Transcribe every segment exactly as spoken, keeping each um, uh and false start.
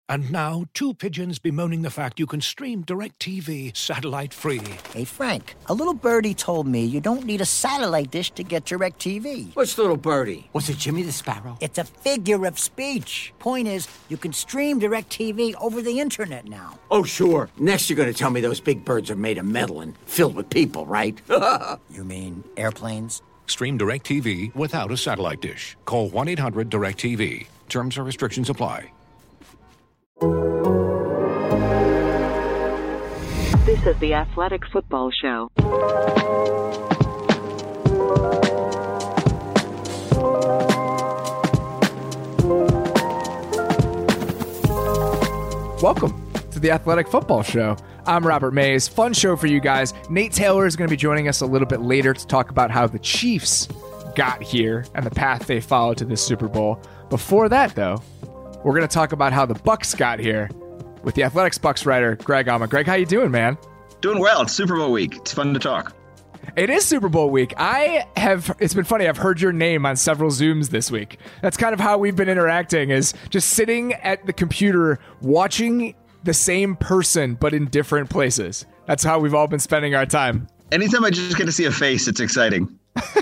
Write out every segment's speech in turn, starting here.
And now, two pigeons bemoaning the fact you can stream DirecTV satellite-free. Hey, Frank, a little birdie told me you don't need a satellite dish to get DirecTV. What's little birdie? Was it Jimmy the Sparrow? It's a figure of speech. Point is, you can stream DirecTV over the internet now. Oh, sure. Next you're going to tell me those big birds are made of metal and filled with people, right? You mean airplanes? Stream DirecTV without a satellite dish. Call one eight hundred direct T V. Terms and restrictions apply. This is the Athletic Football Show. Welcome to the Athletic Football Show. I'm Robert Mays. Fun show for you guys. Nate Taylor is going to be joining us a little bit later to talk about how the Chiefs got here and the path they followed to this Super Bowl. Before that, though, we're going to talk about how the Bucs got here with the Athletics Bucs writer, Greg Alma. Greg, how you doing, man? Doing well. It's Super Bowl week. It's fun to talk. It is Super Bowl week. I have, it's been funny, I've heard your name on several Zooms this week. That's kind of how we've been interacting, is just sitting at the computer watching the same person, but in different places. That's how we've all been spending our time. Anytime I just get to see a face, it's exciting.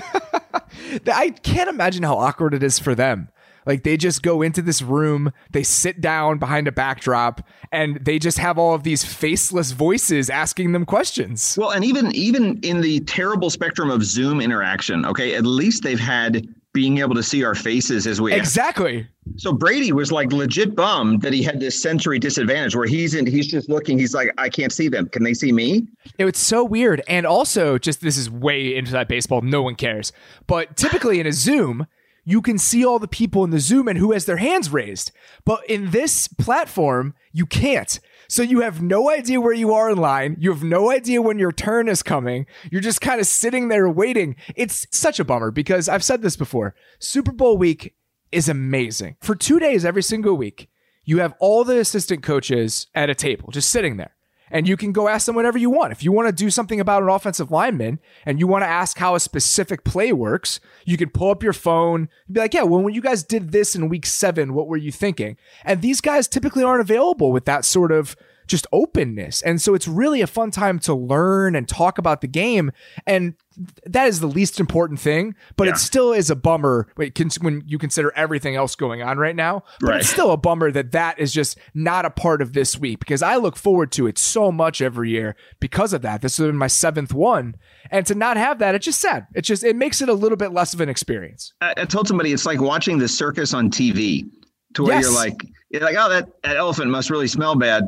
I can't imagine how awkward it is for them. Like, they just go into this room, they sit down behind a backdrop, and they just have all of these faceless voices asking them questions. Well, and even even in the terrible spectrum of Zoom interaction, okay, at least they've had being able to see our faces as we exactly. Ask. So Brady was like legit bummed that he had this sensory disadvantage where he's in, he's just looking, he's like, I can't see them. Can they see me? It was so weird. And also, just this is way into that baseball, no one cares. But typically in a Zoom, you can see all the people in the Zoom and who has their hands raised. But in this platform, you can't. So you have no idea where you are in line. You have no idea when your turn is coming. You're just kind of sitting there waiting. It's such a bummer because I've said this before. Super Bowl week is amazing. For two days every single week, you have all the assistant coaches at a table just sitting there. And you can go ask them whatever you want. If you want to do something about an offensive lineman and you want to ask how a specific play works, you can pull up your phone and be like, yeah, well, when you guys did this in week seven, what were you thinking? And these guys typically aren't available with that sort of just openness. And so it's really a fun time to learn and talk about the game. And that is the least important thing, but yeah. It still is a bummer when you consider everything else going on right now. But right. It's still a bummer that that is just not a part of this week because I look forward to it so much every year because of that. This has been my seventh one. And to not have that, it's just sad. It just, it makes it a little bit less of an experience. I, I told somebody it's like watching the circus on T V to where yes. you're like, you're like, oh, that, that elephant must really smell bad.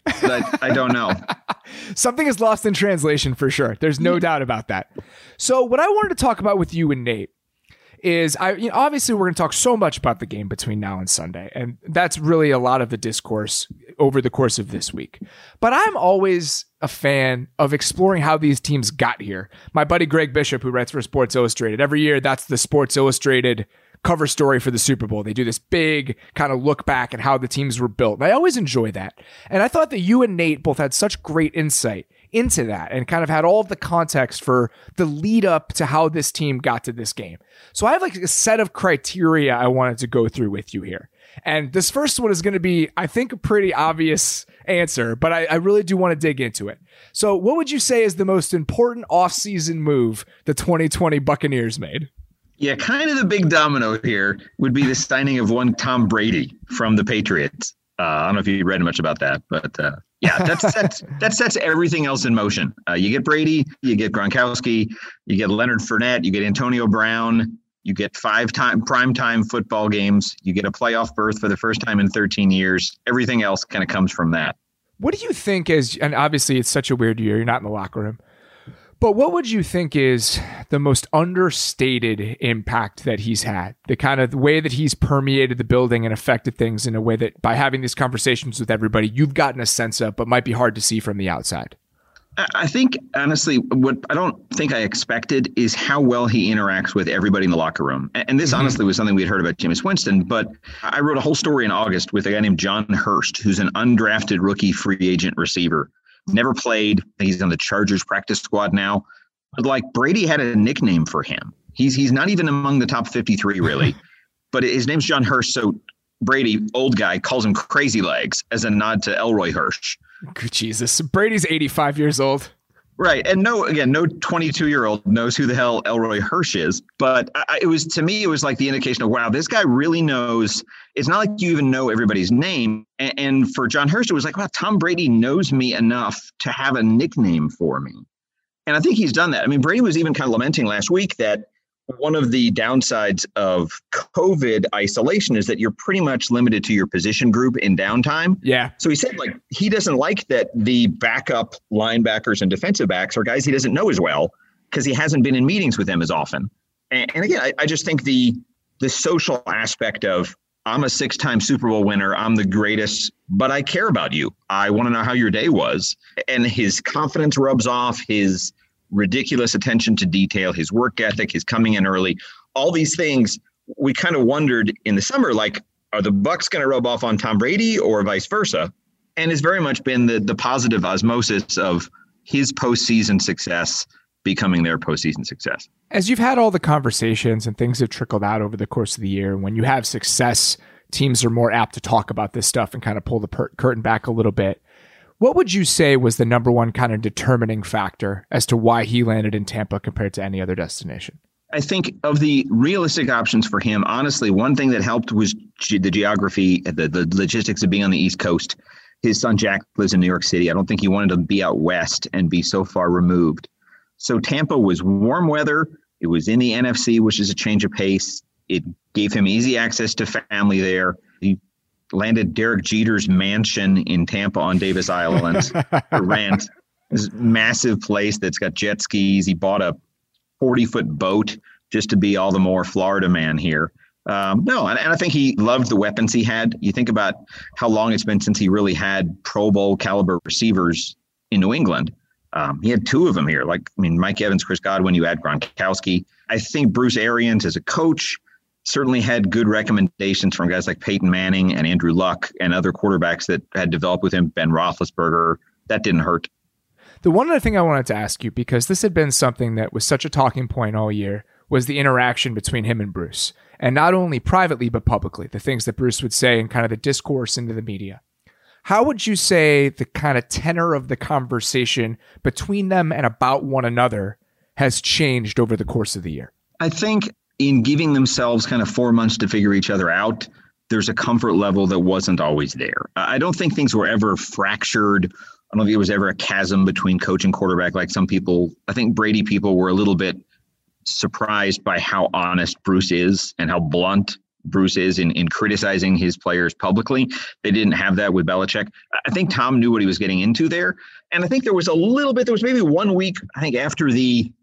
But I don't know. Something is lost in translation for sure. There's no doubt about that. So what I wanted to talk about with you and Nate is, I you know, obviously we're going to talk so much about the game between now and Sunday. And that's really a lot of the discourse over the course of this week. But I'm always a fan of exploring how these teams got here. My buddy Greg Bishop, who writes for Sports Illustrated, every year that's the Sports Illustrated cover story for the Super Bowl. They do this big kind of look back at how the teams were built. And I always enjoy that. And I thought that you and Nate both had such great insight into that and kind of had all of the context for the lead up to how this team got to this game. So I have like a set of criteria I wanted to go through with you here. And this first one is going to be, I think, a pretty obvious answer, but I, I really do want to dig into it. So what would you say is the most important offseason move the twenty twenty Buccaneers made? Yeah, kind of the big domino here would be the signing of one Tom Brady from the Patriots. Uh, I don't know if you read much about that, but uh, yeah, that sets, that sets everything else in motion. Uh, you get Brady, you get Gronkowski, you get Leonard Fournette, you get Antonio Brown, you get five-time primetime football games, you get a playoff berth for the first time in thirteen years. Everything else kind of comes from that. What do you think is, and obviously it's such a weird year, you're not in the locker room, but what would you think is the most understated impact that he's had? The kind of the way that he's permeated the building and affected things in a way that by having these conversations with everybody, you've gotten a sense of, but might be hard to see from the outside. I think, honestly, what I don't think I expected is how well he interacts with everybody in the locker room. And this, mm-hmm. honestly, was something we had heard about Jameis Winston. But I wrote a whole story in August with a guy named John Hurst, who's an undrafted rookie free agent receiver. Never played. He's on the Chargers practice squad now. But like Brady had a nickname for him. He's he's not even among the top fifty-three, really. But his name's John Hurst. So Brady, old guy, calls him crazy legs as a nod to Elroy Hirsch. Good Jesus. Brady's eighty-five years old. Right. And no, again, no twenty-two year old knows who the hell Elroy Hirsch is. But I, it was, to me, it was like the indication of, wow, this guy really knows. It's not like you even know everybody's name. And, and for John Hirsch, it was like, wow, Tom Brady knows me enough to have a nickname for me. And I think he's done that. I mean, Brady was even kind of lamenting last week that one of the downsides of COVID isolation is that you're pretty much limited to your position group in downtime. Yeah. So he said, like, he doesn't like that the backup linebackers and defensive backs are guys he doesn't know as well because he hasn't been in meetings with them as often. And, and again, I, I just think the the social aspect of, I'm a six-time Super Bowl winner, I'm the greatest, but I care about you. I want to know how your day was. And his confidence rubs off, his ridiculous attention to detail, his work ethic, his coming in early, all these things. We kind of wondered in the summer, like, are the Bucs going to rub off on Tom Brady or vice versa? And it's very much been the the positive osmosis of his postseason success becoming their postseason success. As you've had all the conversations and things have trickled out over the course of the year, when you have success, teams are more apt to talk about this stuff and kind of pull the per- curtain back a little bit. What would you say was the number one kind of determining factor as to why he landed in Tampa compared to any other destination? I think of the realistic options for him, honestly, one thing that helped was ge- the geography, the, the logistics of being on the East Coast. His son, Jack, lives in New York City. I don't think he wanted to be out west and be so far removed. So Tampa was warm weather. It was in the N F C, which is a change of pace. It gave him easy access to family there. He landed Derek Jeter's mansion in Tampa on Davis Island for rent. This massive place that's got jet skis. He bought a forty-foot boat just to be all the more Florida man here. Um, no, and, and I think he loved the weapons he had. You think about how long it's been since he really had Pro Bowl caliber receivers in New England. Um, he had two of them here. Like, I mean, Mike Evans, Chris Godwin, you add Gronkowski. I think Bruce Arians as a coach certainly had good recommendations from guys like Peyton Manning and Andrew Luck and other quarterbacks that had developed with him, Ben Roethlisberger. That didn't hurt. The one other thing I wanted to ask you, because this had been something that was such a talking point all year, was the interaction between him and Bruce. And not only privately, but publicly, the things that Bruce would say and kind of the discourse into the media. How would you say the kind of tenor of the conversation between them and about one another has changed over the course of the year? I think in giving themselves kind of four months to figure each other out, there's a comfort level that wasn't always there. I don't think things were ever fractured. I don't think there was ever a chasm between coach and quarterback like some people. I think Brady people were a little bit surprised by how honest Bruce is and how blunt Bruce is in, in criticizing his players publicly. They didn't have that with Belichick. I think Tom knew what he was getting into there. And I think there was a little bit, there was maybe one week, I think after the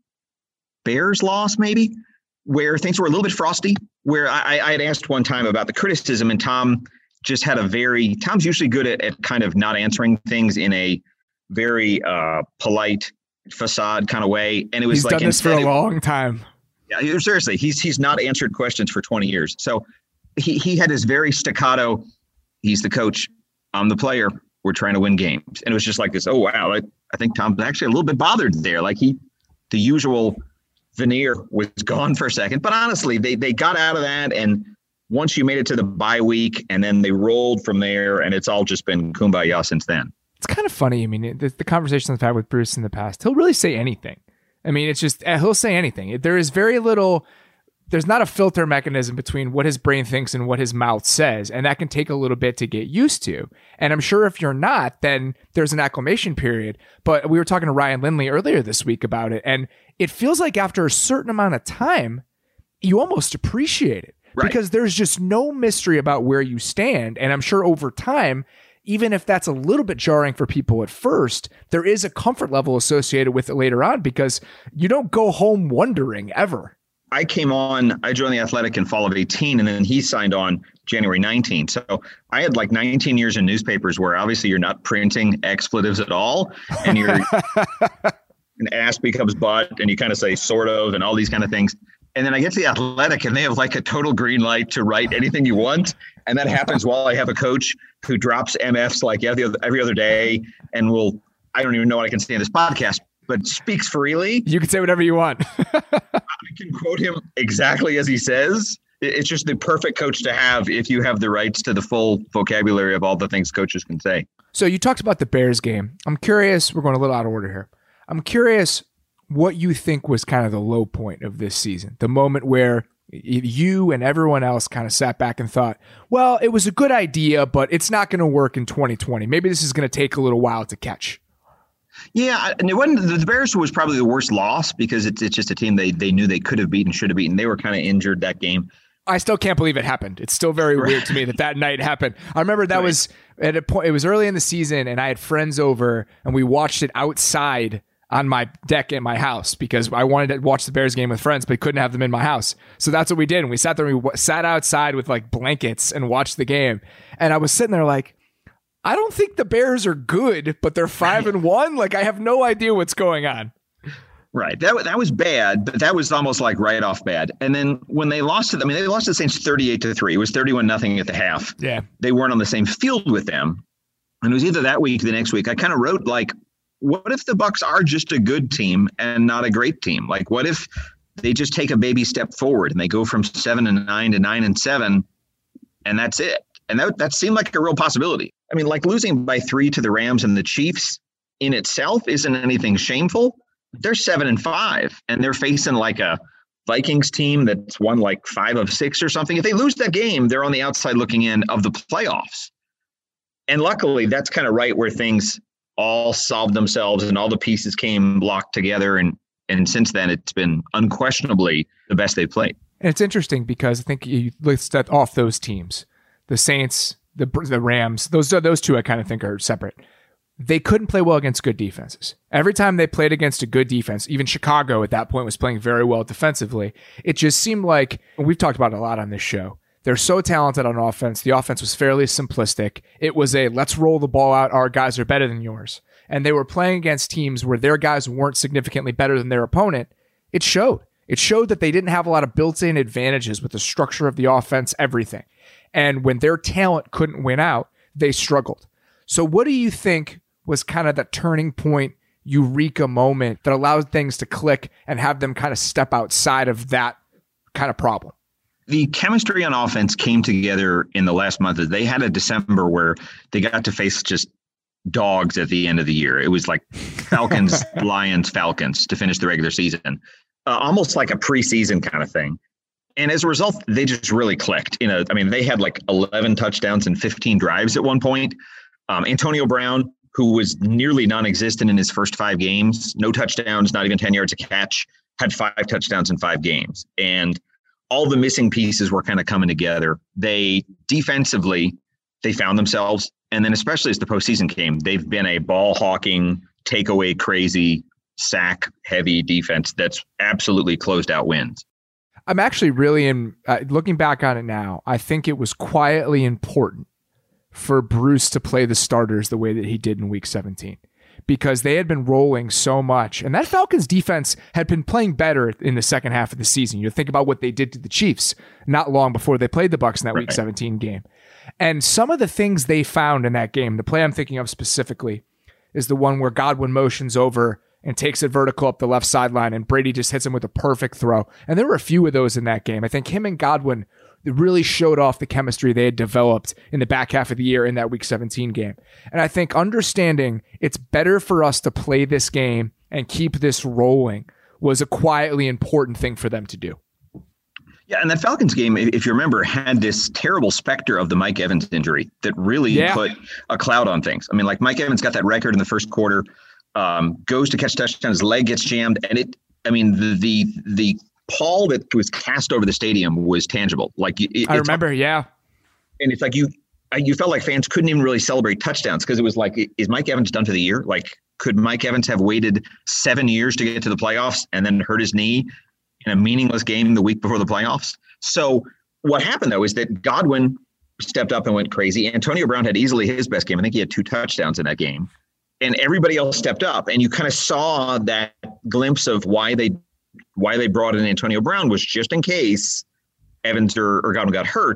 Bears loss, maybe, where things were a little bit frosty, where I, I had asked one time about the criticism, and Tom just had a very, Tom's usually good at, at kind of not answering things in a very uh, polite facade kind of way. And it was He's like, done this for a long time. Yeah, seriously, he's he's not answered questions for twenty years. So he he had this very staccato, he's the coach, I'm the player, we're trying to win games. And it was just like this, oh, wow, I, I think Tom's actually a little bit bothered there. Like he, the usual veneer was gone for a second. But honestly, they they got out of that. And once you made it to the bye week, and then they rolled from there, and it's all just been kumbaya since then. It's kind of funny. I mean, the, the conversations I've had with Bruce in the past, he'll really say anything. I mean, it's just, he'll say anything. There is very little, there's not a filter mechanism between what his brain thinks and what his mouth says. And that can take a little bit to get used to. And I'm sure if you're not, then there's an acclimation period. But we were talking to Ryan Lindley earlier this week about it. And it feels like after a certain amount of time, you almost appreciate it. Right. Because there's just no mystery about where you stand. And I'm sure over time, even if that's a little bit jarring for people at first, there is a comfort level associated with it later on because you don't go home wondering ever. I came on, I joined The Athletic in fall of eighteen, and then he signed on January nineteenth. So I had like nineteen years in newspapers where obviously you're not printing expletives at all. And you're an ass becomes butt, and you kind of say sort of, and all these kind of things. And then I get to The Athletic, and they have like a total green light to write anything you want. And that happens while I have a coach who drops M Fs like every other, every other day and will, I don't even know what I can say in this podcast, but speaks freely. You can say whatever you want. I can quote him exactly as he says. it's just the perfect coach to have if you have the rights to the full vocabulary of all the things coaches can say. So you talked about the Bears game. I'm curious, we're going a little out of order here. I'm curious what you think was kind of the low point of this season, the moment where you and everyone else kind of sat back and thought, well, it was a good idea, but it's not going to work in twenty twenty. Maybe this is going to take a little while to catch. Yeah, and it wasn't, the Bears was probably the worst loss because it's it's just a team they they knew they could have beaten, should have beaten. They were kind of injured that game. I still can't believe it happened. It's still very weird to me that that night happened. I remember that right. was at a point, it was early in the season, and I had friends over, and we watched it outside on my deck in my house because I wanted to watch the Bears game with friends, but couldn't have them in my house. So that's what we did. And we sat there, and we w- sat outside with like blankets and watched the game. And I was sitting there like, I don't think the Bears are good, but they're five and one. Like, I have no idea what's going on. Right. That, that was bad, but that was almost like right off bad. And then when they lost it, I mean, they lost to the Saints thirty-eight to three. It was thirty-one nothing at the half. Yeah. They weren't on the same field with them. And it was either that week or the next week. I kind of wrote like, what if the Bucs are just a good team and not a great team? Like, what if they just take a baby step forward and they go from seven and nine to nine and seven, and that's it? And that that seemed like a real possibility. I mean, like losing by three to the Rams and the Chiefs in itself isn't anything shameful. They're seven and five, and they're facing like a Vikings team that's won like five of six or something. If they lose that game, they're on the outside looking in of the playoffs. And luckily, that's kind of right where things all solved themselves and all the pieces came locked together. And and since then, it's been unquestionably the best they've played. And it's interesting because I think you listed off those teams, the Saints, the the Rams, those those two I kind of think are separate. They couldn't play well against good defenses. Every time they played against a good defense, even Chicago at that point was playing very well defensively. It just seemed like, and we've talked about it a lot on this show, they're so talented on offense. The offense was fairly simplistic. It was a, let's roll the ball out. Our guys are better than yours. And they were playing against teams where their guys weren't significantly better than their opponent. It showed. It showed that they didn't have a lot of built-in advantages with the structure of the offense, everything. And when their talent couldn't win out, they struggled. So what do you think was kind of that turning point, eureka moment that allowed things to click and have them kind of step outside of that kind of problem? The chemistry on offense came together in the last month. They had a December where they got to face just dogs at the end of the year. It was like Falcons, Lions, Falcons to finish the regular season, uh, almost like a preseason kind of thing. And as a result, they just really clicked. You know, I mean, they had like eleven touchdowns and fifteen drives at one point. Um, Antonio Brown, who was nearly non-existent in his first five games, no touchdowns, not even ten yards a catch, had five touchdowns in five games. And all the missing pieces were kind of coming together. They defensively, they found themselves. And then especially as the postseason came, they've been a ball hawking, takeaway crazy, sack heavy defense that's absolutely closed out wins. I'm actually really in uh, looking back on it now. I think it was quietly important for Bruce to play the starters the way that he did in week seventeen, because they had been rolling so much. And that Falcons defense had been playing better in the second half of the season. You think about what they did to the Chiefs not long before they played the Bucs in that right. week seventeen game. And some of the things they found in that game, the play I'm thinking of specifically is the one where Godwin motions over and takes it vertical up the left sideline, and Brady just hits him with a perfect throw. And there were a few of those in that game. I think him and Godwin really showed off the chemistry they had developed in the back half of the year in that week seventeen game. And I think understanding it's better for us to play this game and keep this rolling was a quietly important thing for them to do. Yeah, and that Falcons game, if you remember, had this terrible specter of the Mike Evans injury that really yeah. put a cloud on things. I mean, like Mike Evans got that record in the first quarter, um, goes to catch touchdown, his leg gets jammed, and it, I mean, the the the pall that was cast over the stadium was tangible. Like it, I remember, yeah. And it's like you, you felt like fans couldn't even really celebrate touchdowns because it was like, is Mike Evans done for the year? Like, could Mike Evans have waited seven years to get to the playoffs and then hurt his knee in a meaningless game the week before the playoffs? So what happened though is that Godwin stepped up and went crazy. Antonio Brown had easily his best game. I think he had two touchdowns in that game, and everybody else stepped up. And you kind of saw that glimpse of why they why they brought in Antonio Brown was just in case Evans or, or Godwin got hurt.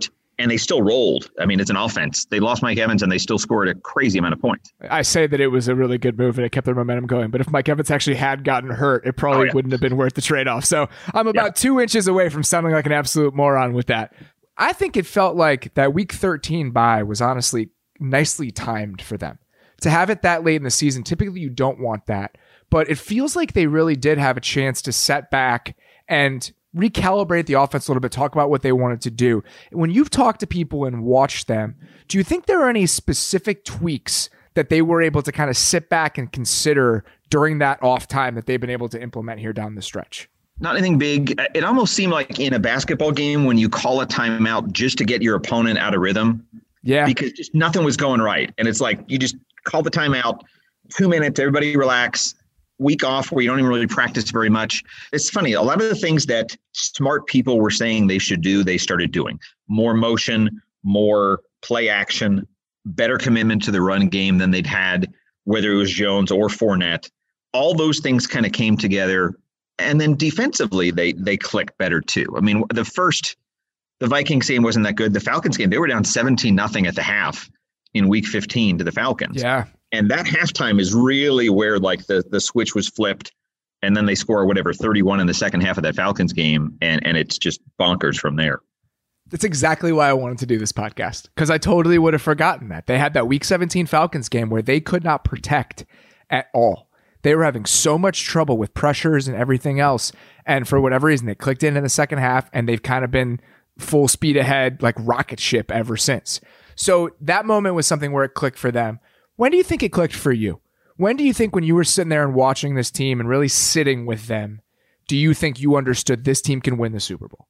and they still rolled. I mean, it's an offense. They lost Mike Evans and they still scored a crazy amount of points. I say that it was a really good move and it kept their momentum going. But if Mike Evans actually had gotten hurt, it probably oh, yeah. wouldn't have been worth the trade-off. So I'm about yeah. two inches away from sounding like an absolute moron with that. I think it felt like that week thirteen bye was honestly nicely timed for them. To have it that late in the season, typically you don't want that. But it feels like they really did have a chance to set back and recalibrate the offense a little bit, talk about what they wanted to do. When you've talked to people and watched them, do you think there are any specific tweaks that they were able to kind of sit back and consider during that off time that they've been able to implement here down the stretch? Not anything big. It almost seemed like in a basketball game when you call a timeout just to get your opponent out of rhythm. Yeah. Because just nothing was going right. And it's like you just call the timeout, two minutes, everybody relax. Week off where you don't even really practice very much. It's funny. A lot of the things that smart people were saying they should do, they started doing. More motion, more play action, better commitment to the run game than they'd had, whether it was Jones or Fournette. All those things kind of came together. And then defensively, they they clicked better too. I mean, the first, the Vikings game wasn't that good. The Falcons game, they were down seventeen nothing at the half in week fifteen to the Falcons. Yeah. And that halftime is really where like the, the switch was flipped. And then they score whatever, thirty-one in the second half of that Falcons game. And, and it's just bonkers from there. That's exactly why I wanted to do this podcast, because I totally would have forgotten that. They had that week seventeen Falcons game where they could not protect at all. They were having so much trouble with pressures and everything else. And for whatever reason, they clicked in in the second half and they've kind of been full speed ahead, like rocket ship ever since. So that moment was something where it clicked for them. When do you think it clicked for you? When do you think when you were sitting there and watching this team and really sitting with them, do you think you understood this team can win the Super Bowl?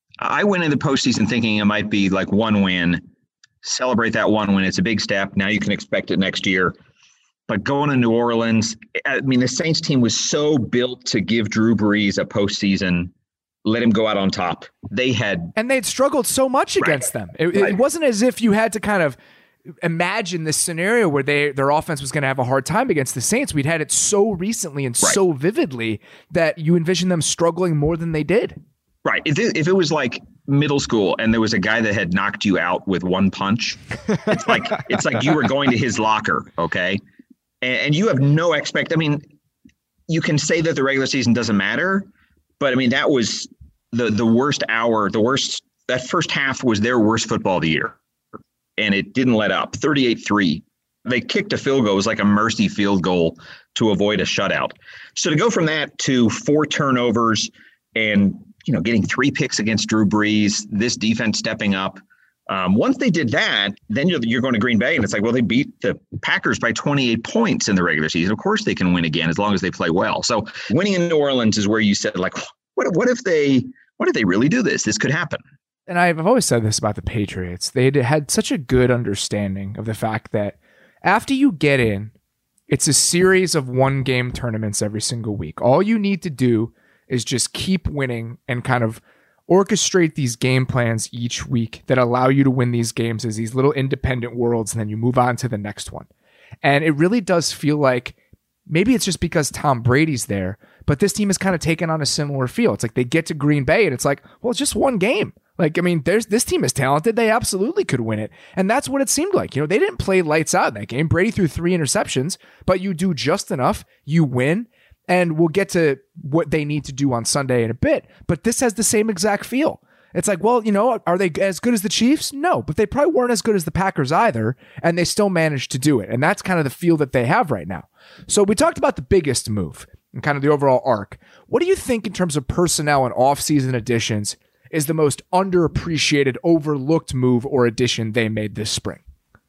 I went into the postseason thinking it might be like one win, celebrate that one win. It's a big step. Now you can expect it next year. But going to New Orleans, I mean, the Saints team was so built to give Drew Brees a postseason, let him go out on top. They had... And they'd struggled so much right. against them. It, right. it wasn't as if you had to kind of imagine this scenario where they their offense was going to have a hard time against the Saints. We'd had it so recently and right. so vividly that you envision them struggling more than they did. Right. If it, if it was like middle school and there was a guy that had knocked you out with one punch, it's like it's like you were going to his locker, okay? And, and you have no expect. I mean, you can say that the regular season doesn't matter, but I mean that was the the worst hour, the worst. That first half was their worst football of the year. And it didn't let up. thirty-eight three. They kicked a field goal. It was like a mercy field goal to avoid a shutout. So to go from that to four turnovers and, you know, getting three picks against Drew Brees, this defense stepping up. Um, once they did that, then you're, you're going to Green Bay, and it's like, well, they beat the Packers by twenty-eight points in the regular season. Of course they can win again as long as they play well. So winning in New Orleans is where you said, like, what, what if they what if they really do this? This could happen. And I've always said this about the Patriots. They had such a good understanding of the fact that after you get in, it's a series of one-game tournaments every single week. All you need to do is just keep winning and kind of orchestrate these game plans each week that allow you to win these games as these little independent worlds, and then you move on to the next one. And it really does feel like maybe it's just because Tom Brady's there, but this team has kind of taken on a similar feel. It's like they get to Green Bay and it's like, well, it's just one game. Like, I mean, there's this team is talented. They absolutely could win it. And that's what it seemed like. You know, they didn't play lights out in that game. Brady threw three interceptions, but you do just enough, you win, and we'll get to what they need to do on Sunday in a bit. But this has the same exact feel. It's like, well, you know, are they as good as the Chiefs? No, but they probably weren't as good as the Packers either, and they still managed to do it. And that's kind of the feel that they have right now. So we talked about the biggest move and kind of the overall arc. What do you think in terms of personnel and offseason additions is the most underappreciated, overlooked move or addition they made this spring?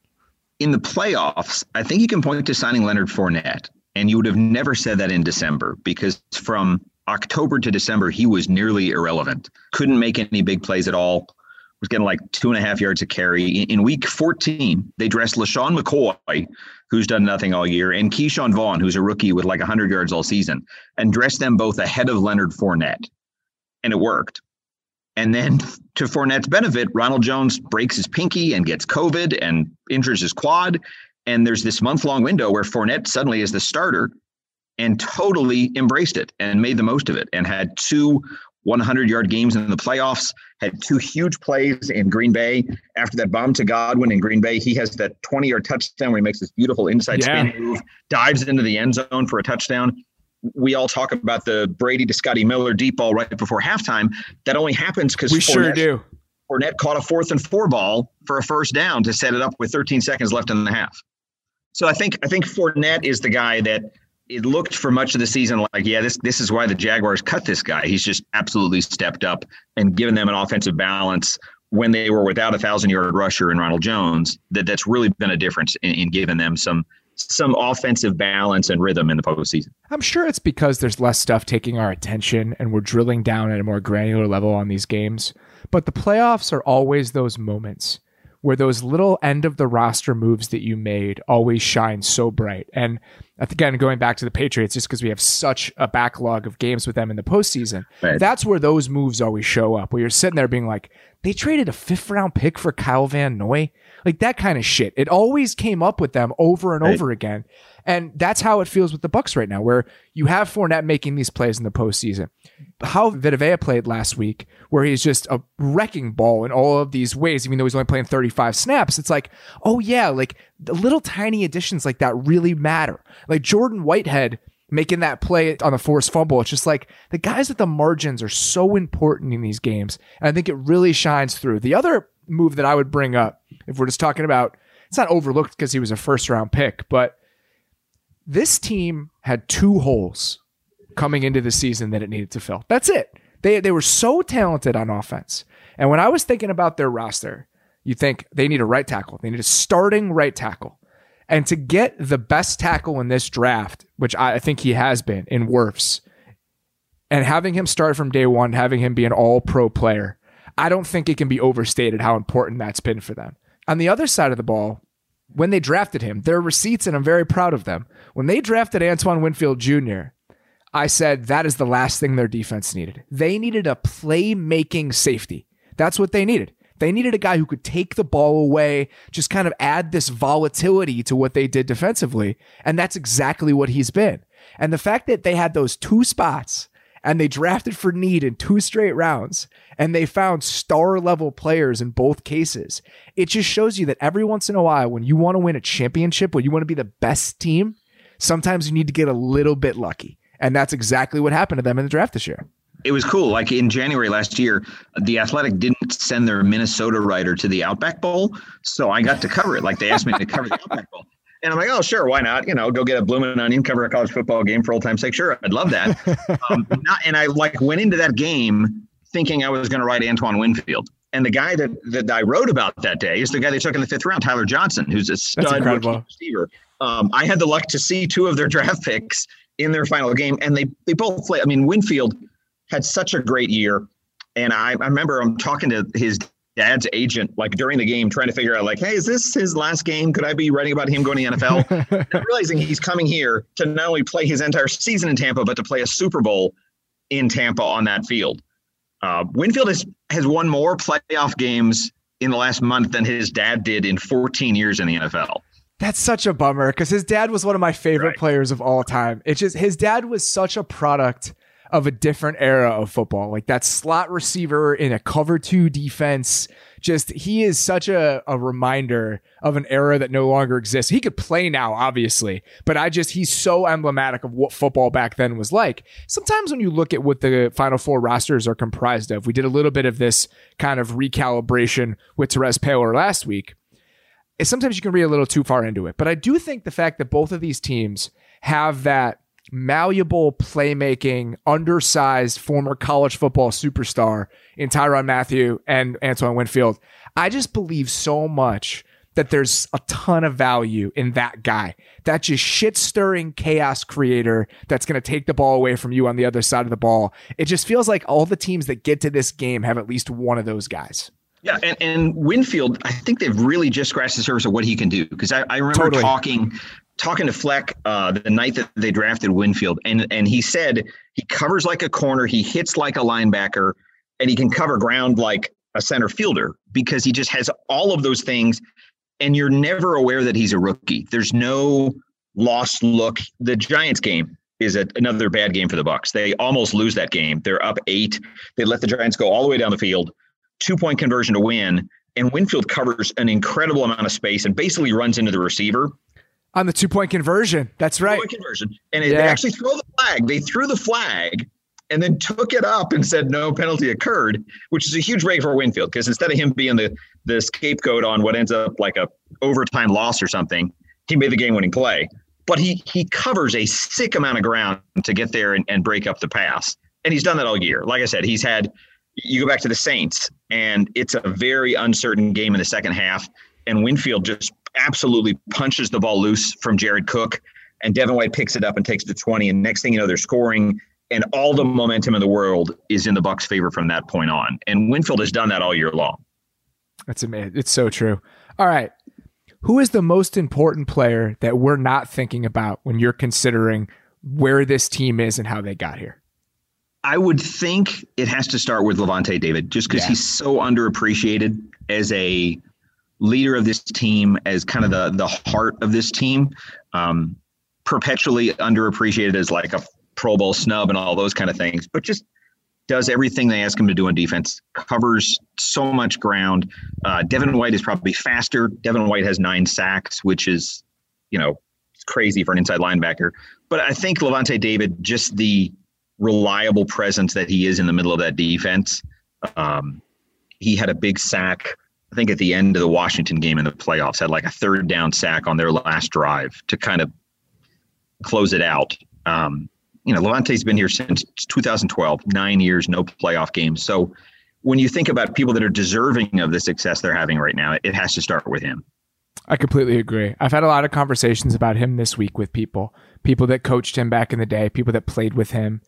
In the playoffs, I think you can point to signing Leonard Fournette, and you would have never said that in December because from October to December, he was nearly irrelevant. Couldn't make any big plays at all. Was getting like two and a half yards a carry. In week fourteen, they dressed LaShawn McCoy, who's done nothing all year, and Keyshawn Vaughn, who's a rookie with like one hundred yards all season, and dressed them both ahead of Leonard Fournette. And it worked. And then to Fournette's benefit, Ronald Jones breaks his pinky and gets COVID and injures his quad. And there's this month-long window where Fournette suddenly is the starter and totally embraced it and made the most of it and had two hundred-yard games in the playoffs, had two huge plays in Green Bay. After that bomb to Godwin in Green Bay, he has that twenty-yard touchdown where he makes this beautiful inside yeah. spin move, dives into the end zone for a touchdown. We all talk about the Brady to Scotty Miller deep ball right before halftime. That only happens because we sure do. Fournette caught a fourth and four ball for a first down to set it up with thirteen seconds left in the half. So I think I think Fournette is the guy that it looked for much of the season like, yeah, this this is why the Jaguars cut this guy. He's just absolutely stepped up and given them an offensive balance when they were without a thousand-yard rusher in Ronald Jones. That that's really been a difference in, in giving them some some offensive balance and rhythm in the postseason. I'm sure it's because there's less stuff taking our attention and we're drilling down at a more granular level on these games. But the playoffs are always those moments where those little end of the roster moves that you made always shine so bright. And again, going back to the Patriots, just because we have such a backlog of games with them in the postseason, right. That's where those moves always show up, where you're sitting there being like, they traded a fifth round pick for Kyle Van Noy. Like that kind of shit. It always came up with them over and right. over again. And that's how it feels with the Bucs right now, where you have Fournette making these plays in the postseason. How Vita Vea played last week, where he's just a wrecking ball in all of these ways, even though he's only playing thirty-five snaps. It's like, oh yeah, like the little tiny additions like that really matter. Like Jordan Whitehead making that play on the forced fumble. It's just like the guys at the margins are so important in these games. And I think it really shines through. The other move that I would bring up, if we're just talking about, it's not overlooked because he was a first round pick, but this team had two holes coming into the season that it needed to fill. That's it. They they were so talented on offense. And when I was thinking about their roster, you think they need a right tackle. They need a starting right tackle. And to get the best tackle in this draft, which I think he has been in Wirfs, and having him start from day one, having him be an all-pro player, I don't think it can be overstated how important that's been for them. On the other side of the ball, when they drafted him, their receipts, and I'm very proud of them, when they drafted Antoine Winfield Junior, I said that is the last thing their defense needed. They needed a playmaking safety. That's what they needed. They needed a guy who could take the ball away, just kind of add this volatility to what they did defensively, and that's exactly what he's been. And the fact that they had those two spots, and they drafted for need in two straight rounds, and they found star-level players in both cases, it just shows you that every once in a while, when you want to win a championship, when you want to be the best team, sometimes you need to get a little bit lucky. And that's exactly what happened to them in the draft this year. It was cool. Like in January last year, The Athletic didn't send their Minnesota writer to the Outback Bowl, so I got to cover it. Like they asked me to cover the Outback Bowl. And I'm like, oh, sure, why not? You know, go get a blooming onion, cover a college football game for old time's sake. Sure, I'd love that. um, not, and I like went into that game thinking I was going to write Antoine Winfield. And the guy that, that I wrote about that day is the guy they took in the fifth round, Tyler Johnson, who's a stud rookie receiver. Um, I had the luck to see two of their draft picks in their final game, and they they both played. I mean, Winfield had such a great year. And I, I remember I'm talking to his dad's agent, like during the game, trying to figure out like, hey, is this his last game? Could I be writing about him going to the N F L? And realizing he's coming here to not only play his entire season in Tampa, but to play a Super Bowl in Tampa on that field. Uh, Winfield has, has won more playoff games in the last month than his dad did in fourteen years in the N F L. That's such a bummer because his dad was one of my favorite right. players of all time. It's just his dad was such a product of a different era of football, like that slot receiver in a cover two defense. Just he is such a, a reminder of an era that no longer exists. He could play now, obviously, but I just he's so emblematic of what football back then was like. Sometimes when you look at what the Final Four rosters are comprised of, we did a little bit of this kind of recalibration with Therese Paylor last week. Sometimes you can read a little too far into it, but I do think the fact that both of these teams have that malleable playmaking, undersized former college football superstar in Tyrann Mathieu and Antoine Winfield, I just believe so much that there's a ton of value in that guy, that just shit-stirring chaos creator that's going to take the ball away from you on the other side of the ball. It just feels like all the teams that get to this game have at least one of those guys. Yeah, and, and Winfield, I think they've really just scratched the surface of what he can do. Because I, I remember totally. talking talking to Fleck uh, the night that they drafted Winfield, and and he said he covers like a corner, he hits like a linebacker, and he can cover ground like a center fielder because he just has all of those things, and you're never aware that he's a rookie. There's no lost look. The Giants game, is a, another bad game for the Bucs. They almost lose that game. They're up eight. They let the Giants go all the way down the field, two-point conversion to win, and Winfield covers an incredible amount of space and basically runs into the receiver. On the two-point conversion. That's right. Two-point conversion. And it, yeah. they actually throw the flag. They threw the flag and then took it up and said no penalty occurred, which is a huge break for Winfield, because instead of him being the, the scapegoat on what ends up like a overtime loss or something, he made the game-winning play. But he he covers a sick amount of ground to get there and, and break up the pass. And he's done that all year. Like I said, he's had – you go back to the Saints, and it's a very uncertain game in the second half, and Winfield just absolutely punches the ball loose from Jared Cook, and Devin White picks it up and takes it to twenty, and next thing you know, they're scoring, and all the momentum in the world is in the Bucs' favor from that point on. And Winfield has done that all year long. That's amazing. It's so true. All right. Who is the most important player that we're not thinking about when you're considering where this team is and how they got here? I would think it has to start with Lavonte David, just because yeah. he's so underappreciated as a leader of this team, as kind of the, the heart of this team, um, perpetually underappreciated as like a Pro Bowl snub and all those kind of things, but just does everything they ask him to do on defense, covers so much ground. Uh, Devin White is probably faster. Devin White has nine sacks, which is, you know, crazy for an inside linebacker. But I think Lavonte David, just the reliable presence that he is in the middle of that defense. Um, he had a big sack, I think at the end of the Washington game in the playoffs, had like a third down sack on their last drive to kind of close it out. Um, You know, Lavonte's been here since two thousand twelve, nine years, no playoff games. So when you think about people that are deserving of the success they're having right now, it has to start with him. I completely agree. I've had a lot of conversations about him this week with people, people that coached him back in the day, people that played with him.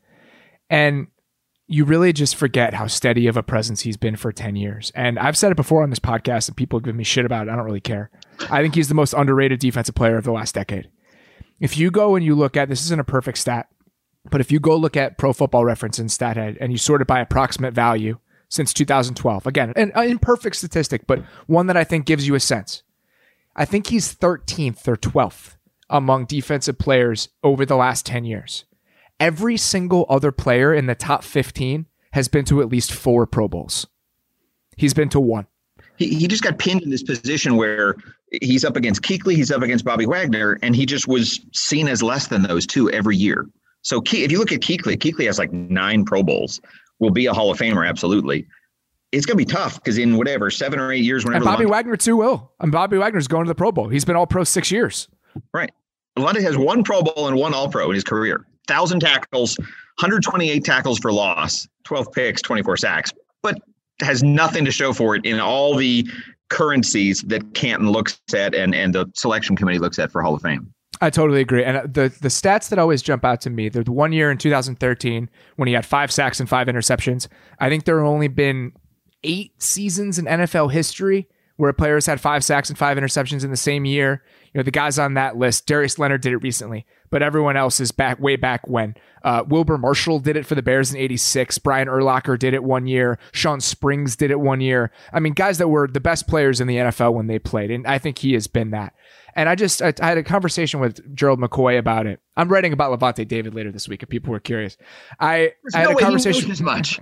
And you really just forget how steady of a presence he's been for ten years. And I've said it before on this podcast, and people give me shit about it. I don't really care. I think he's the most underrated defensive player of the last decade. If you go and you look at, this isn't a perfect stat, but if you go look at Pro Football Reference and StatHead and you sort it by approximate value since two thousand twelve, again, an imperfect statistic, but one that I think gives you a sense. I think he's thirteenth or twelfth among defensive players over the last ten years. Every single other player in the top fifteen has been to at least four Pro Bowls. He's been to one. He, he just got pinned in this position where he's up against Kuechly, he's up against Bobby Wagner, and he just was seen as less than those two every year. So if you look at Kuechly, Kuechly has like nine Pro Bowls, will be a Hall of Famer, absolutely. It's going to be tough because in whatever, seven or eight years, whenever. And Bobby Lavonte, Wagner too will. And Bobby Wagner's going to the Pro Bowl. He's been all pro six years. Right. Lavonte has one Pro Bowl and one All Pro in his career. one thousand tackles, one hundred twenty-eight tackles for loss, twelve picks, twenty-four sacks, but has nothing to show for it in all the currencies that Canton looks at and, and the selection committee looks at for Hall of Fame. I totally agree. And the the stats that always jump out to me, the one year in two thousand thirteen when he had five sacks and five interceptions. I think there have only been eight seasons in N F L history where players had five sacks and five interceptions in the same year. You know, the guys on that list, Darius Leonard did it recently, but everyone else is back way back when. Uh, Wilbur Marshall did it for the Bears in eighty-six. Brian Urlacher did it one year. Sean Springs did it one year. I mean, guys that were the best players in the N F L when they played, and I think he has been that. And I just, I, I had a conversation with Gerald McCoy about it. I'm writing about Lavonte David later this week if people were curious. I, I had no a way conversation. He knows as much.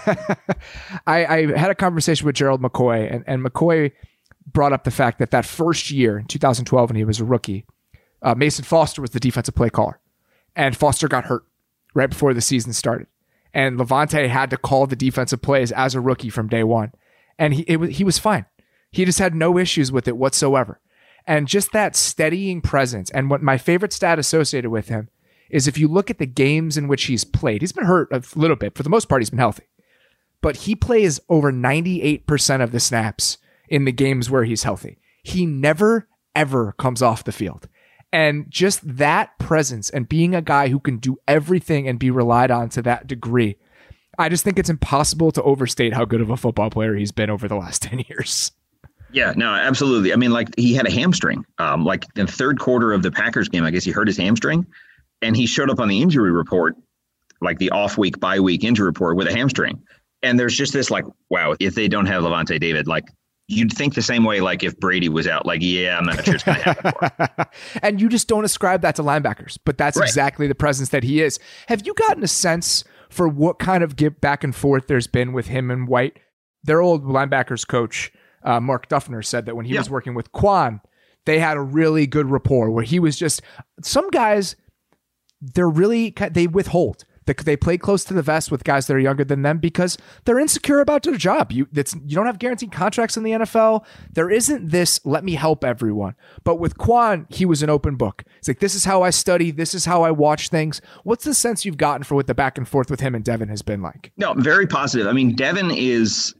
I, I had a conversation with Gerald McCoy, and, and McCoy brought up the fact that that first year in two thousand twelve when he was a rookie, uh, Mason Foster was the defensive play caller, and Foster got hurt right before the season started. And Lavonte had to call the defensive plays as a rookie from day one. And he, it, he was fine. He just had no issues with it whatsoever. And just that steadying presence. And what my favorite stat associated with him is if you look at the games in which he's played, he's been hurt a little bit. For the most part, he's been healthy. But he plays over ninety-eight percent of the snaps in the games where he's healthy. He never, ever comes off the field. And just that presence and being a guy who can do everything and be relied on to that degree, I just think it's impossible to overstate how good of a football player he's been over the last ten years. Yeah, no, absolutely. I mean, like he had a hamstring, um, like in the third quarter of the Packers game, I guess he hurt his hamstring and he showed up on the injury report, like the off week, bye week injury report with a hamstring. And there's just this like, wow, if they don't have Lavonte David, like you'd think the same way, like if Brady was out, like, yeah, I'm not sure it's going to happen for him. And you just don't ascribe that to linebackers, but that's Right. exactly the presence that he is. Have you gotten a sense for what kind of give back and forth there's been with him and White? Their old linebackers coach, uh, Mark Duffner, said that when he Yeah. was working with Quan, they had a really good rapport where he was just, some guys, they're really, they withhold. They, they play close to the vest with guys that are younger than them because they're insecure about their job. You that's, you don't have guaranteed contracts in the N F L. There isn't this, let me help everyone. But with Quan, he was an open book. It's like, this is how I study. This is how I watch things. What's the sense you've gotten for what the back and forth with him and Devin has been like? No, very positive. I mean, Devin is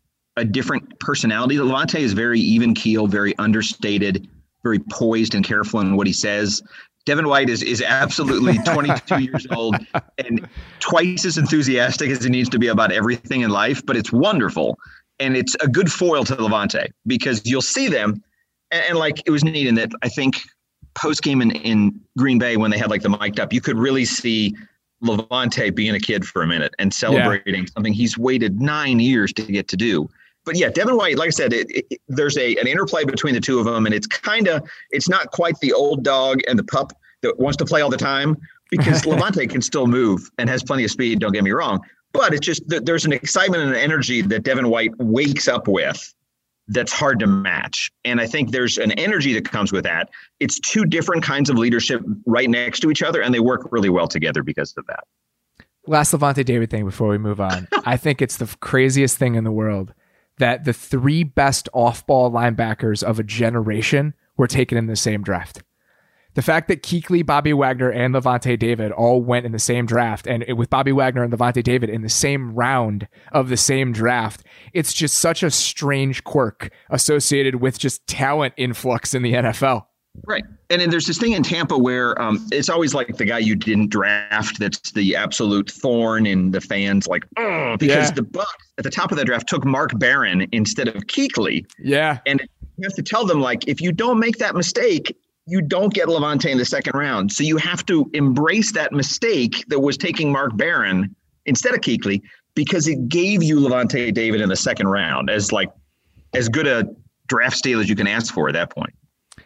a different personality. Lavonte is very even keel, very understated, very poised and careful in what he says. Devin White is is absolutely twenty-two years old and twice as enthusiastic as he needs to be about everything in life, but it's wonderful. And it's a good foil to Lavonte because you'll see them. And, and like it was neat in that I think post game in, in Green Bay, when they had like the mic'd up, you could really see Lavonte being a kid for a minute and celebrating yeah. something he's waited nine years to get to do. But yeah, Devin White, like I said, it, it, there's a an interplay between the two of them, and it's kind of it's not quite the old dog and the pup that wants to play all the time because Lavonte can still move and has plenty of speed. Don't get me wrong, but it's just that there's an excitement and an energy that Devin White wakes up with that's hard to match. And I think there's an energy that comes with that. It's two different kinds of leadership right next to each other, and they work really well together because of that. Last Lavonte David thing before we move on. I think it's the craziest thing in the world that the three best off-ball linebackers of a generation were taken in the same draft. The fact that Kuechly, Bobby Wagner, and Lavonte David all went in the same draft, and with Bobby Wagner and Lavonte David in the same round of the same draft, it's just such a strange quirk associated with just talent influx in the N F L. Right. And then there's this thing in Tampa where um, it's always like the guy you didn't draft that's the absolute thorn in the fans, like, oh, because yeah. the Bucs at the top of that draft took Mark Barron instead of Kuechly. Yeah. And you have to tell them, like, if you don't make that mistake, you don't get Lavonte in the second round. So you have to embrace that mistake that was taking Mark Barron instead of Kuechly because it gave you Lavonte David in the second round as like as good a draft steal as you can ask for at that point.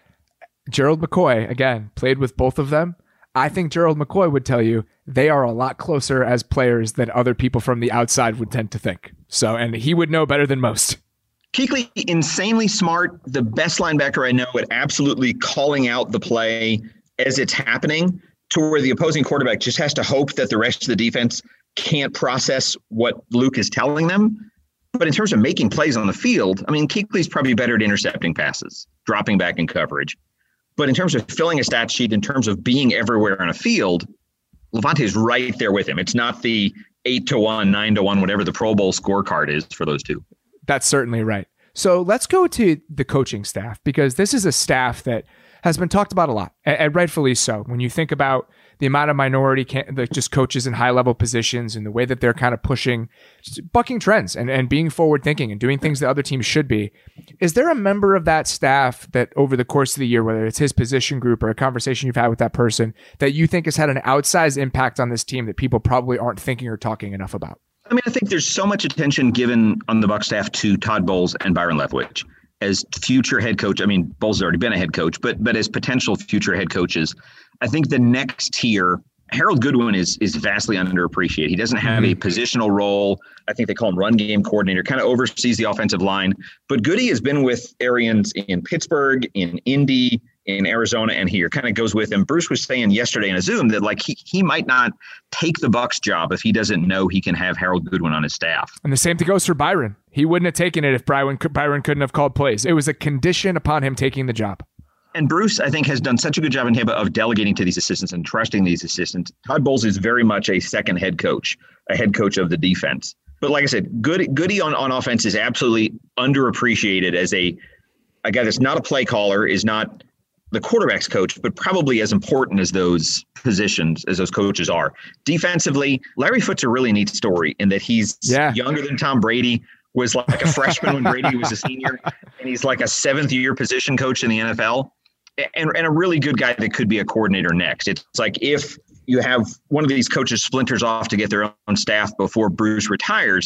Gerald McCoy, again, played with both of them. I think Gerald McCoy would tell you they are a lot closer as players than other people from the outside would tend to think. So, and he would know better than most. Kuechly, insanely smart, the best linebacker I know at absolutely calling out the play as it's happening to where the opposing quarterback just has to hope that the rest of the defense can't process what Luke is telling them. But in terms of making plays on the field, I mean, Kuechly's probably better at intercepting passes, dropping back in coverage. But in terms of filling a stat sheet, in terms of being everywhere on a field, Lavonte is right there with him. It's not the eight to one, nine to one, whatever the Pro Bowl scorecard is for those two. That's certainly right. So let's go to the coaching staff, because this is a staff that has been talked about a lot, and rightfully so. When you think about the amount of minority, can, like just coaches in high level positions and the way that they're kind of pushing, bucking trends and, and being forward thinking and doing things that other teams should be. Is there a member of that staff that over the course of the year, whether it's his position group or a conversation you've had with that person, that you think has had an outsized impact on this team that people probably aren't thinking or talking enough about? I mean, I think there's so much attention given on the Bucs staff to Todd Bowles and Byron Leftwich as future head coach. I mean, Bowles has already been a head coach, but but as potential future head coaches, I think the next tier, Harold Goodwin is is vastly underappreciated. He doesn't have a positional role. I think they call him run game coordinator, kind of oversees the offensive line. But Goody has been with Arians in Pittsburgh, in Indy, in Arizona, and here kind of goes with him. Bruce was saying yesterday in a Zoom that like he, he might not take the Bucs job if he doesn't know he can have Harold Goodwin on his staff. And the same thing goes for Byron. He wouldn't have taken it if Byron, Byron couldn't have called plays. It was a condition upon him taking the job. And Bruce, I think, has done such a good job in Tampa of delegating to these assistants and trusting these assistants. Todd Bowles is very much a second head coach, a head coach of the defense. But like I said, Goody, Goody on, on offense is absolutely underappreciated as a, a guy that's not a play caller, is not the quarterback's coach, but probably as important as those positions, as those coaches are. Defensively, Larry Foote's a really neat story in that he's yeah. younger than Tom Brady, was like a freshman when Brady was a senior, and he's like a seventh year position coach in the N F L, and, and a really good guy that could be a coordinator next. It's like if you have one of these coaches splinters off to get their own staff before Bruce retires,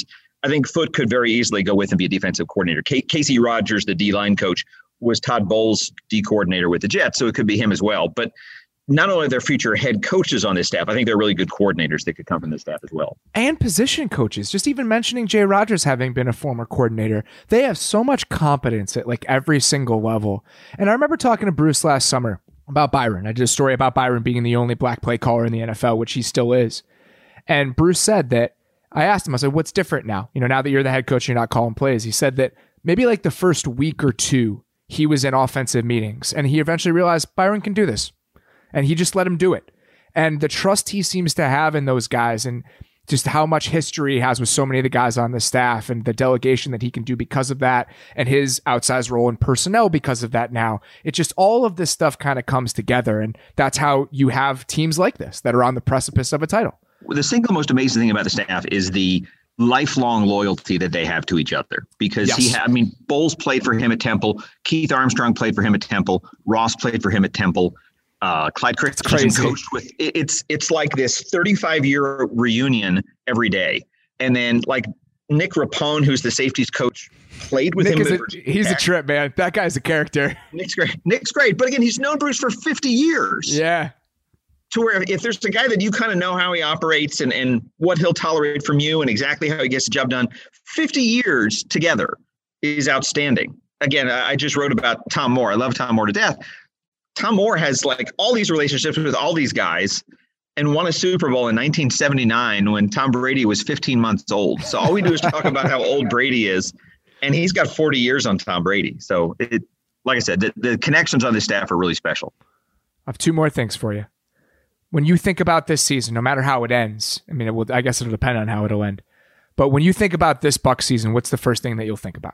I think Foote could very easily go with and be a defensive coordinator. K- Casey Rogers, the D-line coach, was Todd Bowles' D coordinator with the Jets, so it could be him as well. But not only are there future head coaches on this staff, I think they're really good coordinators that could come from this staff as well. And position coaches. Just even mentioning Jay Rogers having been a former coordinator, they have so much competence at like every single level. And I remember talking to Bruce last summer about Byron. I did a story about Byron being the only black play caller in the N F L, which he still is. And Bruce said that, I asked him, I said, what's different now? You know, now that you're the head coach, you're not calling plays. He said that maybe like the first week or two, he was in offensive meetings and he eventually realized Byron can do this. And he just let him do it. And the trust he seems to have in those guys and just how much history he has with so many of the guys on the staff and the delegation that he can do because of that and his outsized role in personnel because of that now. It just all of this stuff kind of comes together. And that's how you have teams like this that are on the precipice of a title. The single most amazing thing about the staff is the lifelong loyalty that they have to each other because yes. he had, I mean, Bowles played for him at Temple. Keith Armstrong played for him at Temple. Ross played for him at Temple. Uh, Clyde Christensen coached with, it's, it's like this thirty-five year reunion every day. And then like Nick Rapone, who's the safeties coach, played with Nick him. Is a, he's back. a trip, man. That guy's a character. Nick's great. Nick's great. But again, he's known Bruce for fifty years. Yeah. To where if there's a guy that you kind of know how he operates and, and what he'll tolerate from you and exactly how he gets the job done, fifty years together is outstanding. Again, I just wrote about Tom Moore. I love Tom Moore to death. Tom Moore has like all these relationships with all these guys and won a Super Bowl in nineteen seventy-nine when Tom Brady was fifteen months old. So all we do is talk about how old Brady is, and he's got forty years on Tom Brady. So it, like I said, the, the connections on this staff are really special. I have two more things for you. When you think about this season, no matter how it ends, I mean, it will, I guess it'll depend on how it'll end. But when you think about this Bucs season, what's the first thing that you'll think about?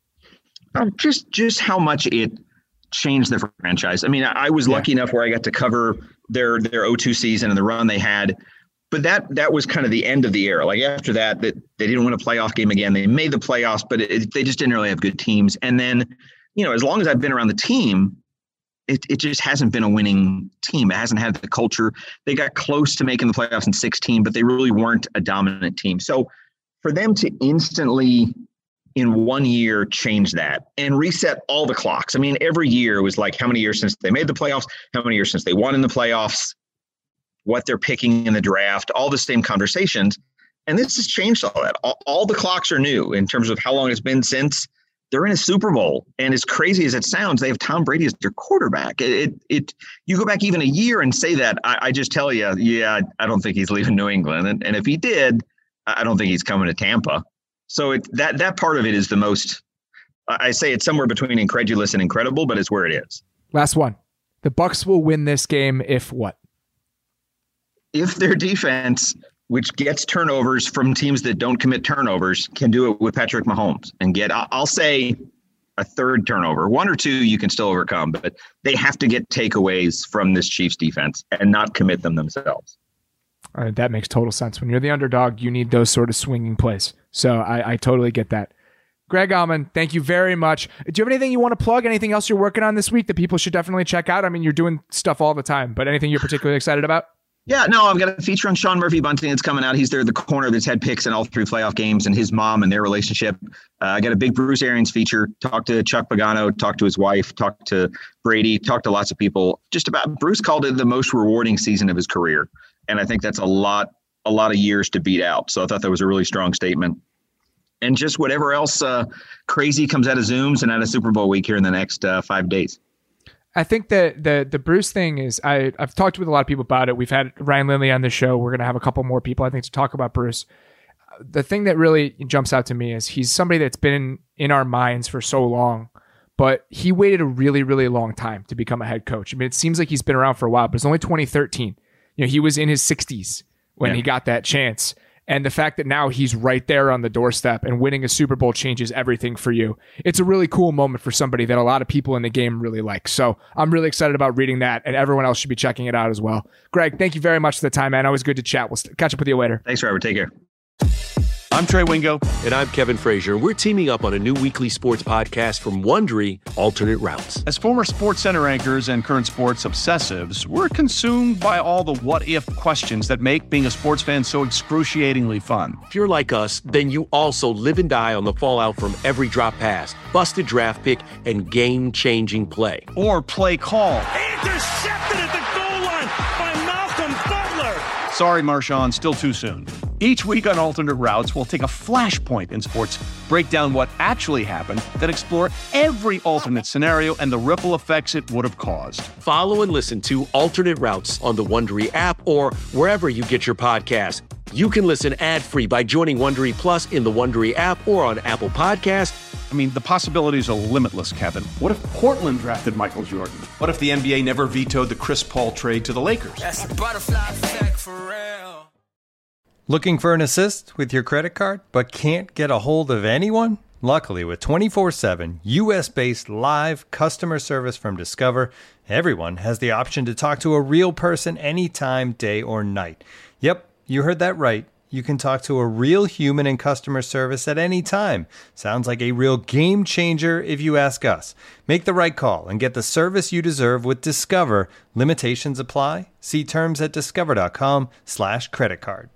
Um, just, just how much it changed the franchise. I mean, I, I was lucky yeah. enough where I got to cover their their oh two season and the run they had. But that that was kind of the end of the era. Like after that, that they didn't win a playoff game again. They made the playoffs, but it, they just didn't really have good teams. And then, you know, as long as I've been around the team, It it just hasn't been a winning team. It hasn't had the culture. They got close to making the playoffs in sixteen, but they really weren't a dominant team. So for them to instantly in one year change that and reset all the clocks. I mean, every year was like how many years since they made the playoffs, how many years since they won in the playoffs, what they're picking in the draft, all the same conversations. And this has changed all that. All, all the clocks are new in terms of how long it's been since they're in a Super Bowl. And as crazy as it sounds, they have Tom Brady as their quarterback. It, it, it you go back even a year and say that, I, I just tell you, yeah, I don't think he's leaving New England. And, and if he did, I don't think he's coming to Tampa. So it, that, that part of it is the most, I say it's somewhere between incredulous and incredible, but it's where it is. Last one. The Bucs will win this game if what? If their defense, which gets turnovers from teams that don't commit turnovers, can do it with Patrick Mahomes and get, I'll say, a third turnover. One or two you can still overcome, but they have to get takeaways from this Chiefs defense and not commit them themselves. Uh, that makes total sense. When you're the underdog, you need those sort of swinging plays. So I, I totally get that. Greg Auman, thank you very much. Do you have anything you want to plug? Anything else you're working on this week that people should definitely check out? I mean, you're doing stuff all the time, but anything you're particularly excited about? Yeah, no, I've got a feature on Sean Murphy-Bunting that's coming out. He's there, the corner that's had picks in all three playoff games, and his mom and their relationship. Uh, I got a big Bruce Arians feature. Talked to Chuck Pagano, talked to his wife, talked to Brady, talked to lots of people. Just about Bruce called it the most rewarding season of his career, and I think that's a lot, a lot of years to beat out. So I thought that was a really strong statement. And just whatever else uh, crazy comes out of Zooms and out of Super Bowl week here in the next uh, five days. I think that the the Bruce thing is, I, I've talked with a lot of people about it. We've had Ryan Lindley on the show. We're going to have a couple more people, I think, to talk about Bruce. The thing that really jumps out to me is he's somebody that's been in our minds for so long, but he waited a really, really long time to become a head coach. I mean, it seems like he's been around for a while, but it's only twenty thirteen. You know, he was in his sixties when yeah. he got that chance. And the fact that now he's right there on the doorstep and winning a Super Bowl changes everything for you. It's a really cool moment for somebody that a lot of people in the game really like. So I'm really excited about reading that, and everyone else should be checking it out as well. Greg, thank you very much for the time, man. Always good to chat. We'll catch up with you later. Thanks, Robert. Take care. I'm Trey Wingo. And I'm Kevin Frazier. We're teaming up on a new weekly sports podcast from Wondery, Alternate Routes. As former Sports Center anchors and current sports obsessives, we're consumed by all the what-if questions that make being a sports fan so excruciatingly fun. If you're like us, then you also live and die on the fallout from every drop pass, busted draft pick, and game-changing play. Or play call. Intercepted at the goal line by Malcolm Butler. Sorry, Marshawn, still too soon. Each week on Alternate Routes, we'll take a flashpoint in sports, break down what actually happened, then explore every alternate scenario and the ripple effects it would have caused. Follow and listen to Alternate Routes on the Wondery app or wherever you get your podcasts. You can listen ad-free by joining Wondery Plus in the Wondery app or on Apple Podcasts. I mean, the possibilities are limitless, Kevin. What if Portland drafted Michael Jordan? What if the N B A never vetoed the Chris Paul trade to the Lakers? That's a butterfly effect for real. Looking for an assist with your credit card, but can't get a hold of anyone? Luckily, with twenty-four seven U S-based live customer service from Discover, everyone has the option to talk to a real person anytime, day or night. Yep, you heard that right. You can talk to a real human in customer service at any time. Sounds like a real game changer if you ask us. Make the right call and get the service you deserve with Discover. Limitations apply. See terms at discover.com slash credit card.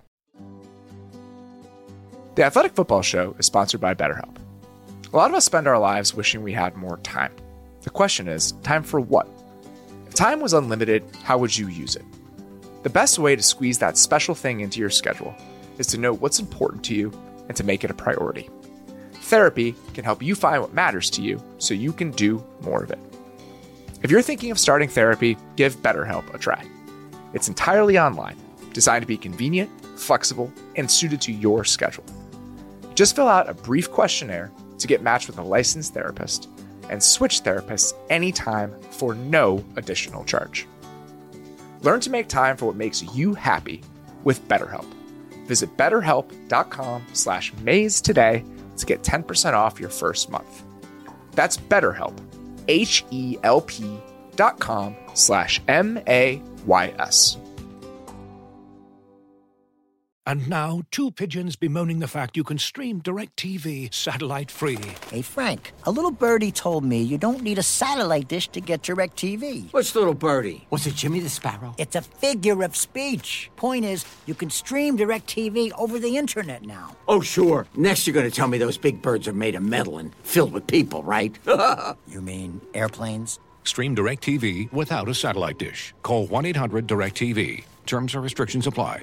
The Athletic Football Show is sponsored by BetterHelp. A lot of us spend our lives wishing we had more time. The question is, time for what? If time was unlimited, how would you use it? The best way to squeeze that special thing into your schedule is to know what's important to you and to make it a priority. Therapy can help you find what matters to you so you can do more of it. If you're thinking of starting therapy, give BetterHelp a try. It's entirely online, designed to be convenient, flexible, and suited to your schedule. Just fill out a brief questionnaire to get matched with a licensed therapist and switch therapists anytime for no additional charge. Learn to make time for what makes you happy with BetterHelp. Visit betterhelp.com slash maze today to get ten percent off your first month. That's BetterHelp, H-E-L-P dot com slash M-A-Y-S. And now, two pigeons bemoaning the fact you can stream DirecTV satellite-free. Hey, Frank, a little birdie told me you don't need a satellite dish to get DirecTV. What's little birdie? Was it Jimmy the Sparrow? It's a figure of speech. Point is, you can stream DirecTV over the internet now. Oh, sure. Next you're going to tell me those big birds are made of metal and filled with people, right? You mean airplanes? Stream DirecTV without a satellite dish. Call one eight hundred direct T V. Terms and restrictions apply.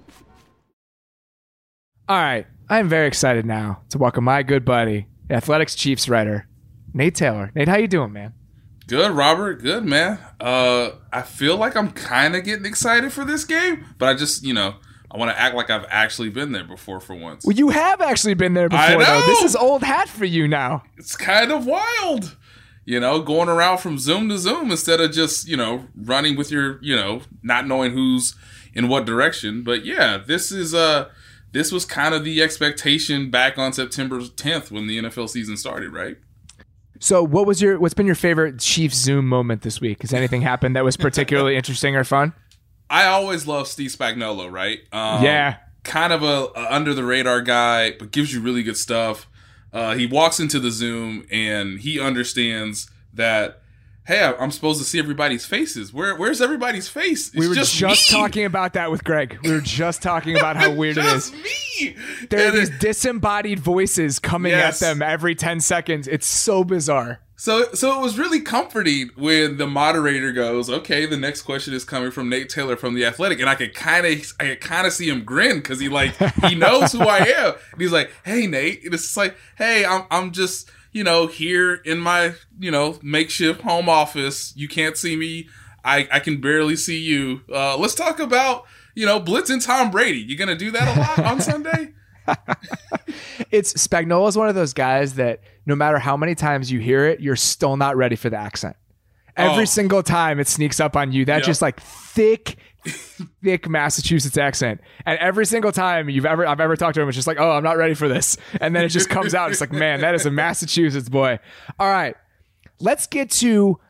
All right, I'm very excited now to welcome my good buddy, the Athletics Chiefs writer, Nate Taylor. Nate, how you doing, man? Good, Robert. Good, man. Uh, I feel like I'm kind of getting excited for this game, but I just, you know, I want to act like I've actually been there before for once. Well, you have actually been there before, I know. though. This is old hat for you now. It's kind of wild, you know, going around from Zoom to Zoom instead of just, you know, running with your, you know, not knowing who's in what direction. But yeah, this is uh, this was kind of the expectation back on September tenth when the N F L season started, right? So what was your, what's been your favorite Chiefs Zoom moment this week? Has anything happened that was particularly interesting or fun? I always love Steve Spagnuolo, right? Um, yeah. Kind of a, a under the radar guy, but gives you really good stuff. Uh, he walks into the Zoom and he understands that, hey, I'm supposed to see everybody's faces. Where, where's everybody's face? It's we were just, just me. talking about that with Greg. We were just talking about how weird it is. Me. There And are these it- disembodied voices coming Yes. at them every ten seconds. It's so bizarre. So, so it was really comforting when the moderator goes, "Okay, the next question is coming from Nate Taylor from The Athletic," and I could kind of, I could kind of see him grin because he like he knows who I am. And he's like, "Hey, Nate," and it's like, "Hey, I'm, I'm just, you know, here in my, you know, makeshift home office. You can't see me. I, I can barely see you. Uh, let's talk about, you know, blitzing Tom Brady. You gonna do that a lot on Sunday?" It's Spagnuolo is one of those guys that no matter how many times you hear it, you're still not ready for the accent. Every Oh. single time it sneaks up on you. That Yep. just like thick, thick Massachusetts accent. And every single time you've ever I've ever talked to him, it's just like, oh, I'm not ready for this. And then it just comes out. It's like, man, that is a Massachusetts boy. All right. Let's get to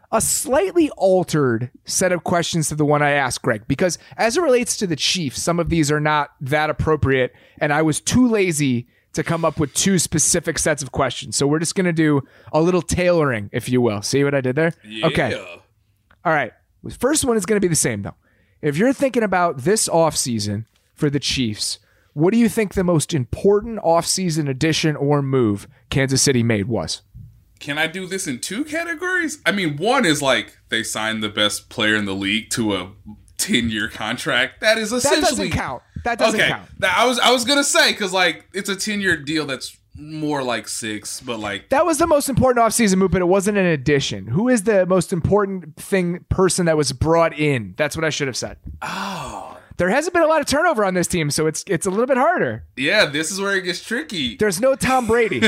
a slightly altered set of questions to the one I asked Greg, because as it relates to the Chiefs, some of these are not that appropriate, and I was too lazy to come up with two specific sets of questions. So we're just going to do a little tailoring, if you will. See what I did there? Yeah. Okay. All right. The first one is going to be the same, though. If you're thinking about this offseason for the Chiefs, what do you think the most important offseason addition or move Kansas City made was? Can I do this in two categories? I mean, one is like they signed the best player in the league to a ten-year contract. That is essentially... That doesn't count. That doesn't okay. count. That, I was I was going to say, because like it's a ten-year deal that's more like six, but like... That was the most important offseason move, but it wasn't an addition. Who is the most important thing person that was brought in? That's what I should have said. Oh... There hasn't been a lot of turnover on this team, so it's it's a little bit harder. Yeah, this is where it gets tricky. There's no Tom Brady.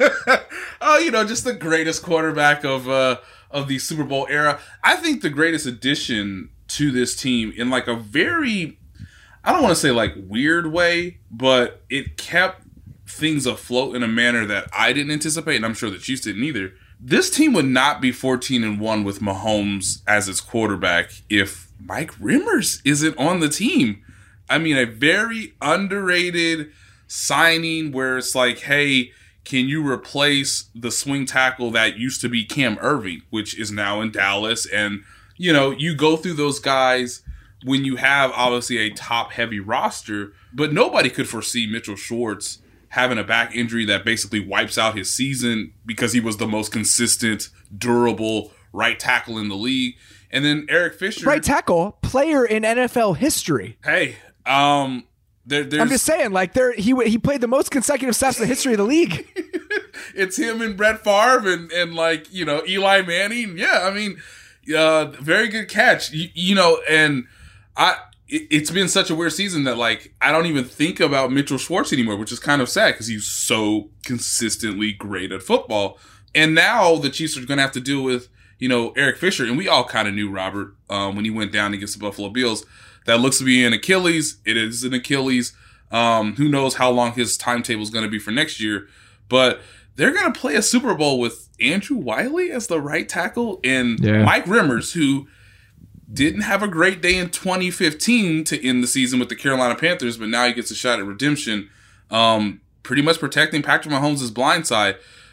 Oh, you know, just the greatest quarterback of uh, of the Super Bowl era. I think the greatest addition to this team in like a very, I don't want to say like weird way, but it kept things afloat in a manner that I didn't anticipate, and I'm sure the Chiefs didn't either. This team would not be fourteen and one with Mahomes as its quarterback if Mike Rimmers isn't on the team. I mean, a very underrated signing where it's like, hey, can you replace the swing tackle that used to be Cam Irving, which is now in Dallas? And, you know, you go through those guys when you have obviously a top-heavy roster, but nobody could foresee Mitchell Schwartz having a back injury that basically wipes out his season because he was the most consistent, durable right tackle in the league. And then Eric Fisher, right tackle, player in N F L history. Hey, um, there, there's, I'm just saying, like there, he he played the most consecutive snaps in the history of the league. It's him and Brett Favre and and like you know Eli Manning. Yeah, I mean, uh, very good catch. You, you know, and I. It, it's been such a weird season that like I don't even think about Mitchell Schwartz anymore, which is kind of sad because he's so consistently great at football. And now the Chiefs are going to have to deal with, you know, Eric Fisher. And we all kind of knew, Robert, um, when he went down against the Buffalo Bills, that looks to be an Achilles. It is an Achilles. Um, who knows how long his timetable is going to be for next year. But they're going to play a Super Bowl with Andrew Wiley as the right tackle and yeah. Mike Rimmers, who didn't have a great day in twenty fifteen to end the season with the Carolina Panthers, but now he gets a shot at redemption. Um, pretty much protecting Patrick Mahomes' blind side,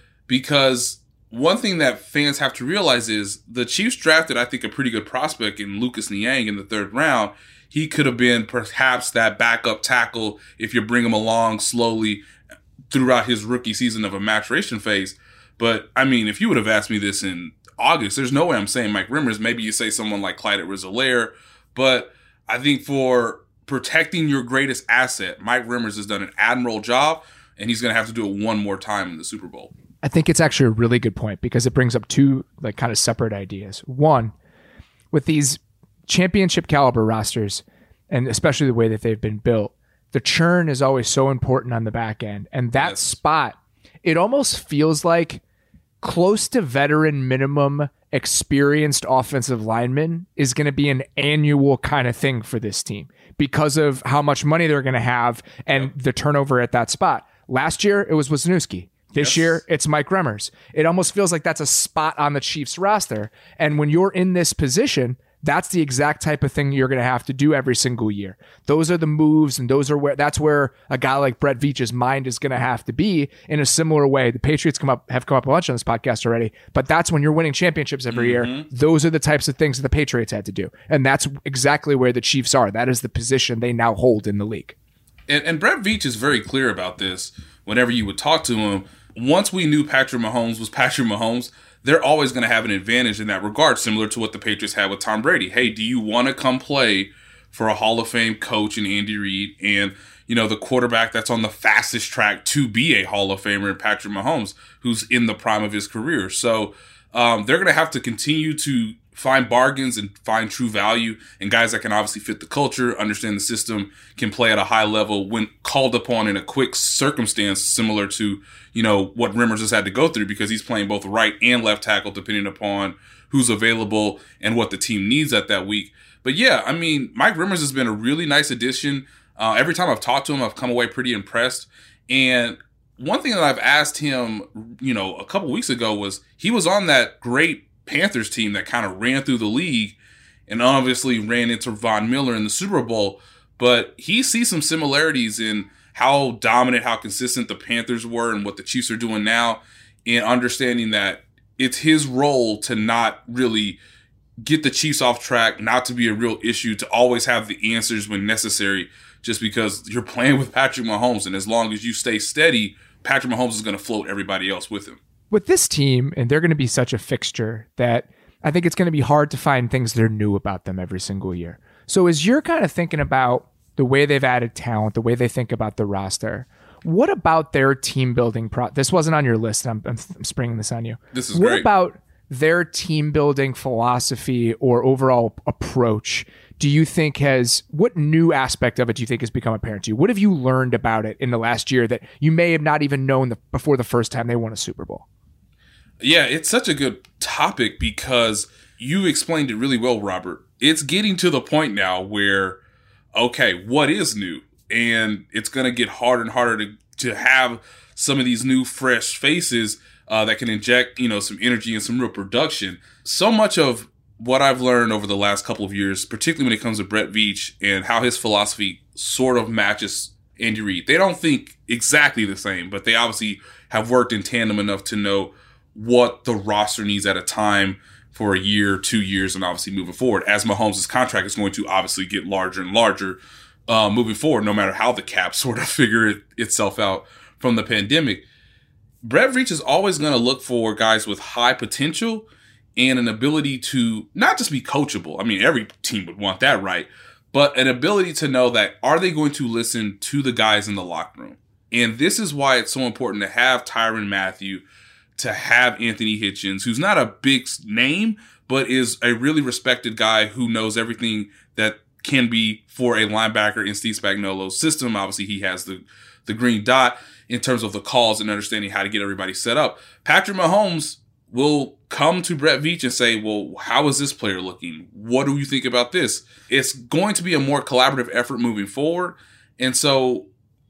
because one thing that fans have to realize is the Chiefs drafted, I think, a pretty good prospect in Lucas Niang in the third round. He could have been perhaps that backup tackle if you bring him along slowly throughout his rookie season of a maturation phase. But, I mean, if you would have asked me this in August, there's no way I'm saying Mike Rimmers. Maybe you say someone like Clyde Edwards-Helaire, but I think for protecting your greatest asset, Mike Rimmers has done an admirable job, and he's going to have to do it one more time in the Super Bowl. I think it's actually a really good point because it brings up two like kind of separate ideas. One, with these championship caliber rosters, and especially the way that they've been built, the churn is always so important on the back end, and that yes. spot, it almost feels like close to veteran minimum experienced offensive lineman is going to be an annual kind of thing for this team because of how much money they're going to have and yep. the turnover at that spot. Last year, it was Wisniewski. This yes. year, it's Mike Rimmers. It almost feels like that's a spot on the Chiefs roster. And when you're in this position, that's the exact type of thing you're going to have to do every single year. Those are the moves, and those are where that's where a guy like Brett Veach's mind is going to have to be in a similar way. The Patriots come up have come up a bunch on this podcast already, but that's when you're winning championships every mm-hmm. year. Those are the types of things that the Patriots had to do, and that's exactly where the Chiefs are. That is the position they now hold in the league. And, and Brett Veach is very clear about this. Whenever you would talk to him, once we knew Patrick Mahomes was Patrick Mahomes, they're always going to have an advantage in that regard, similar to what the Patriots had with Tom Brady. Hey, do you want to come play for a Hall of Fame coach in Andy Reid and, you know, the quarterback that's on the fastest track to be a Hall of Famer in Patrick Mahomes, who's in the prime of his career? So um, they're going to have to continue to find bargains and find true value, and guys that can obviously fit the culture, understand the system, can play at a high level when called upon in a quick circumstance, similar to, you know, what Rimmers has had to go through because he's playing both right and left tackle depending upon who's available and what the team needs at that week. But yeah, I mean, Mike Rimmers has been a really nice addition. Uh, every time I've talked to him, I've come away pretty impressed. And one thing that I've asked him, you know, a couple weeks ago was he was on that great Panthers team that kind of ran through the league and obviously ran into Von Miller in the Super Bowl. But he sees some similarities in how dominant, how consistent the Panthers were and what the Chiefs are doing now, and understanding that it's his role to not really get the Chiefs off track, not to be a real issue, to always have the answers when necessary, just because you're playing with Patrick Mahomes. And as long as you stay steady, Patrick Mahomes is going to float everybody else with him. With this team, and they're going to be such a fixture that I think it's going to be hard to find things that are new about them every single year. So as you're kind of thinking about the way they've added talent, the way they think about the roster, what about their team building pro? This wasn't on your list. I'm, I'm, I'm springing this on you. This is what great. about their team building philosophy or overall approach do you think has, what new aspect of it do you think has become apparent to you? What have you learned about it in the last year that you may have not even known the, before the first time they won a Super Bowl? Yeah, it's such a good topic because you explained it really well, Robert. It's getting to the point now where, okay, what is new? And it's going to get harder and harder to, to have some of these new, fresh faces uh, that can inject, you know, some energy and some real production. So much of what I've learned over the last couple of years, particularly when it comes to Brett Veach and how his philosophy sort of matches Andy Reid. They don't think exactly the same, but they obviously have worked in tandem enough to know what the roster needs at a time for a year, two years, and obviously moving forward. As Mahomes' contract is going to obviously get larger and larger uh, moving forward, no matter how the cap sort of figure it, itself out from the pandemic. Brett Veach is always going to look for guys with high potential and an ability to not just be coachable. I mean, every team would want that, right? But an ability to know that, are they going to listen to the guys in the locker room? And this is why it's so important to have Tyrann Mathieu, to have Anthony Hitchens, who's not a big name, but is a really respected guy who knows everything that can be for a linebacker in Steve Spagnuolo's system. Obviously, he has the, the green dot in terms of the calls and understanding how to get everybody set up. Patrick Mahomes will come to Brett Veach and say, well, how is this player looking? What do you think about this? It's going to be a more collaborative effort moving forward. And so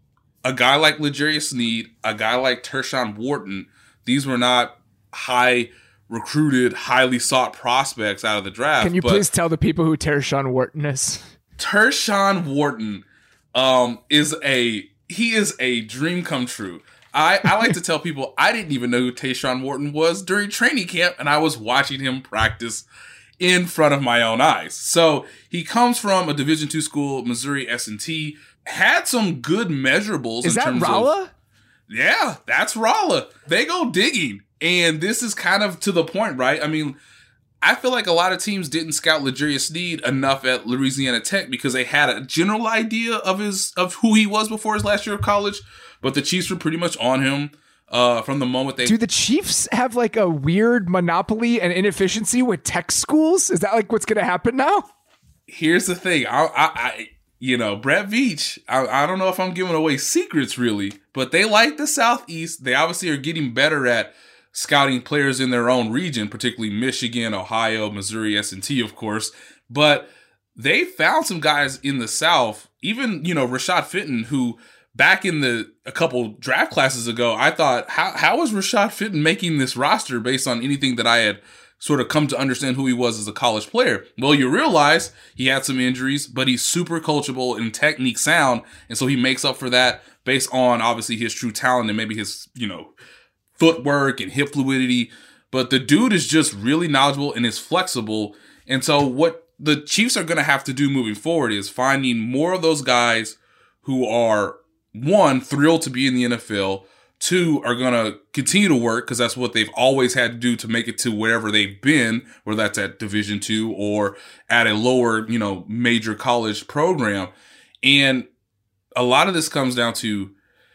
a guy like L'Jarius Sneed, a guy like Tershawn Wharton, these were not high recruited, highly sought prospects out of the draft. Can you please tell the people who Tershawn Wharton is? Tershawn Wharton um, is a he is a dream come true. I, I like to tell people I didn't even know who Tershawn Wharton was during training camp, and I was watching him practice in front of my own eyes. So he comes from a Division two school, Missouri S and T, had some good measurables. Is in that terms Rolla? Of, yeah, that's Rolla. They go digging. And this is kind of to the point, right? I mean, I feel like a lot of teams didn't scout L'Jarius Sneed enough at Louisiana Tech because they had a general idea of his of who he was before his last year of college. But the Chiefs were pretty much on him uh, from the moment they... Do the Chiefs have like a weird monopoly and inefficiency with tech schools? Is that like what's going to happen now? Here's the thing. I, I, I you know, Brett Veach, I, I don't know if I'm giving away secrets really, but they like the Southeast. They obviously are getting better at scouting players in their own region, particularly Michigan, Ohio, Missouri, S and T, of course. But they found some guys in the South, even, you know, Rashad Fenton, who... Back in the a couple draft classes ago, I thought, how how is Rashad Fenton making this roster based on anything that I had sort of come to understand who he was as a college player? Well, you realize he had some injuries, but he's super coachable and technique sound, and so he makes up for that based on obviously his true talent and maybe his, you know, footwork and hip fluidity. But the dude is just really knowledgeable and is flexible. And so what the Chiefs are going to have to do moving forward is finding more of those guys who are, one, thrilled to be in the N F L, two, are going to continue to work because that's what they've always had to do to make it to wherever they've been, whether that's at Division two or at a lower, you know, major college program. And a lot of this comes down to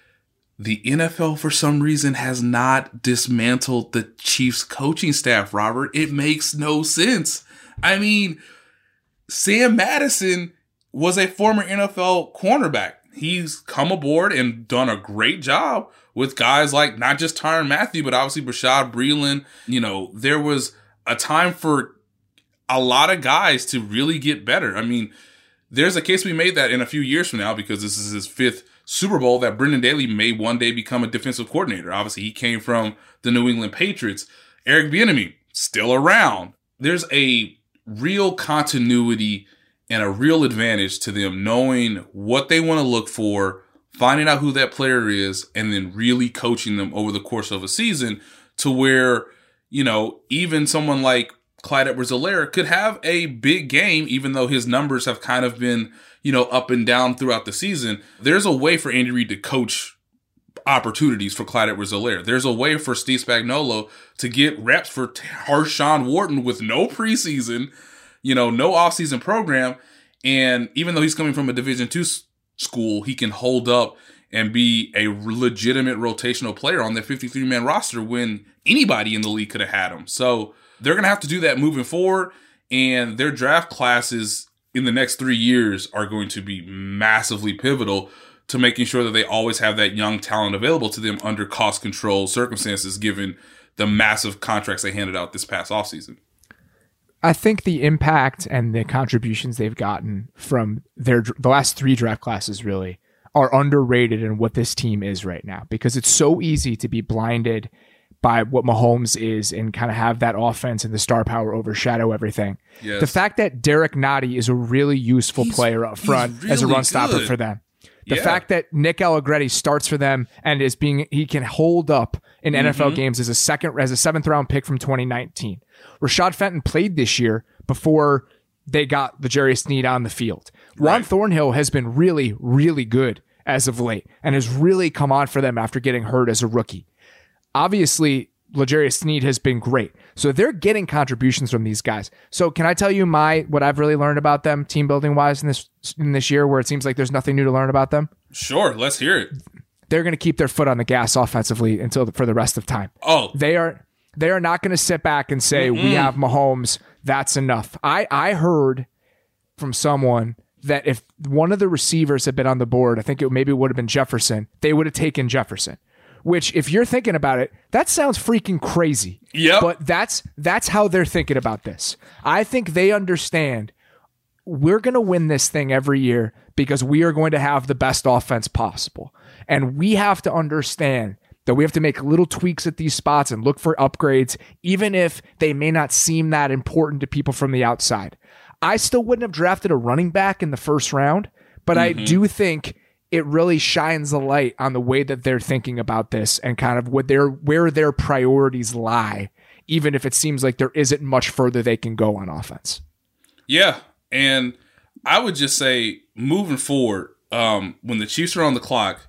the N F L, for some reason, has not dismantled the Chiefs coaching staff, Robert. It makes no sense. I mean, Sam Madison was a former N F L cornerback. He's come aboard and done a great job with guys like not just Tyrann Mathieu, but obviously Bashaud Breeland. You know, there was a time for a lot of guys to really get better. I mean, there's a case we made that in a few years from now, because this is his fifth Super Bowl, that Brendan Daly may one day become a defensive coordinator. Obviously, he came from the New England Patriots. Eric Bieniemy, still around. There's a real continuity and a real advantage to them knowing what they want to look for, finding out who that player is, and then really coaching them over the course of a season to where, you know, even someone like Clyde Edwards-Helaire could have a big game, even though his numbers have kind of been, you know, up and down throughout the season. There's a way for Andy Reid to coach opportunities for Clyde Edwards-Helaire. There's a way for Steve Spagnuolo to get reps for Harshawn Wharton with no preseason, you know, no offseason program. And even though he's coming from a Division two s- school, he can hold up and be a legitimate rotational player on their fifty-three man roster when anybody in the league could have had him. So they're going to have to do that moving forward. And their draft classes in the next three years are going to be massively pivotal to making sure that they always have that young talent available to them under cost control circumstances, given the massive contracts they handed out this past offseason. I think the impact and the contributions they've gotten from their the last three draft classes really are underrated in what this team is right now, because it's so easy to be blinded by what Mahomes is and kind of have that offense and the star power overshadow everything. Yes. The fact that Derek Nottie is a really useful he's, player up front really as a run stopper good. for them. The yeah. fact that Nick Allegretti starts for them and is being he can hold up in mm-hmm. N F L games as a second as a seventh round pick from twenty nineteen. Rashad Fenton played this year before they got L'Jarius Sneed on the field. Right. Juan Thornhill has been really, really good as of late and has really come on for them after getting hurt as a rookie. Obviously, L'Jarius Sneed has been great. So they're getting contributions from these guys. So can I tell you my what I've really learned about them team building wise in this in this year where it seems like there's nothing new to learn about them? Sure, let's hear it. They're going to keep their foot on the gas offensively until the, for the rest of time. Oh. They are they are not going to sit back and say mm-hmm. we have Mahomes, that's enough. I I heard from someone that if one of the receivers had been on the board, I think it maybe would have been Jefferson, they would have taken Jefferson. Which, if you're thinking about it, that sounds freaking crazy. Yeah. But that's that's how they're thinking about this. I think they understand we're going to win this thing every year because we are going to have the best offense possible. And we have to understand that we have to make little tweaks at these spots and look for upgrades, even if they may not seem that important to people from the outside. I still wouldn't have drafted a running back in the first round, but mm-hmm. I do think it really shines a light on the way that they're thinking about this and kind of what their where their priorities lie, even if it seems like there isn't much further they can go on offense. Yeah, and I would just say moving forward, um, when the Chiefs are on the clock,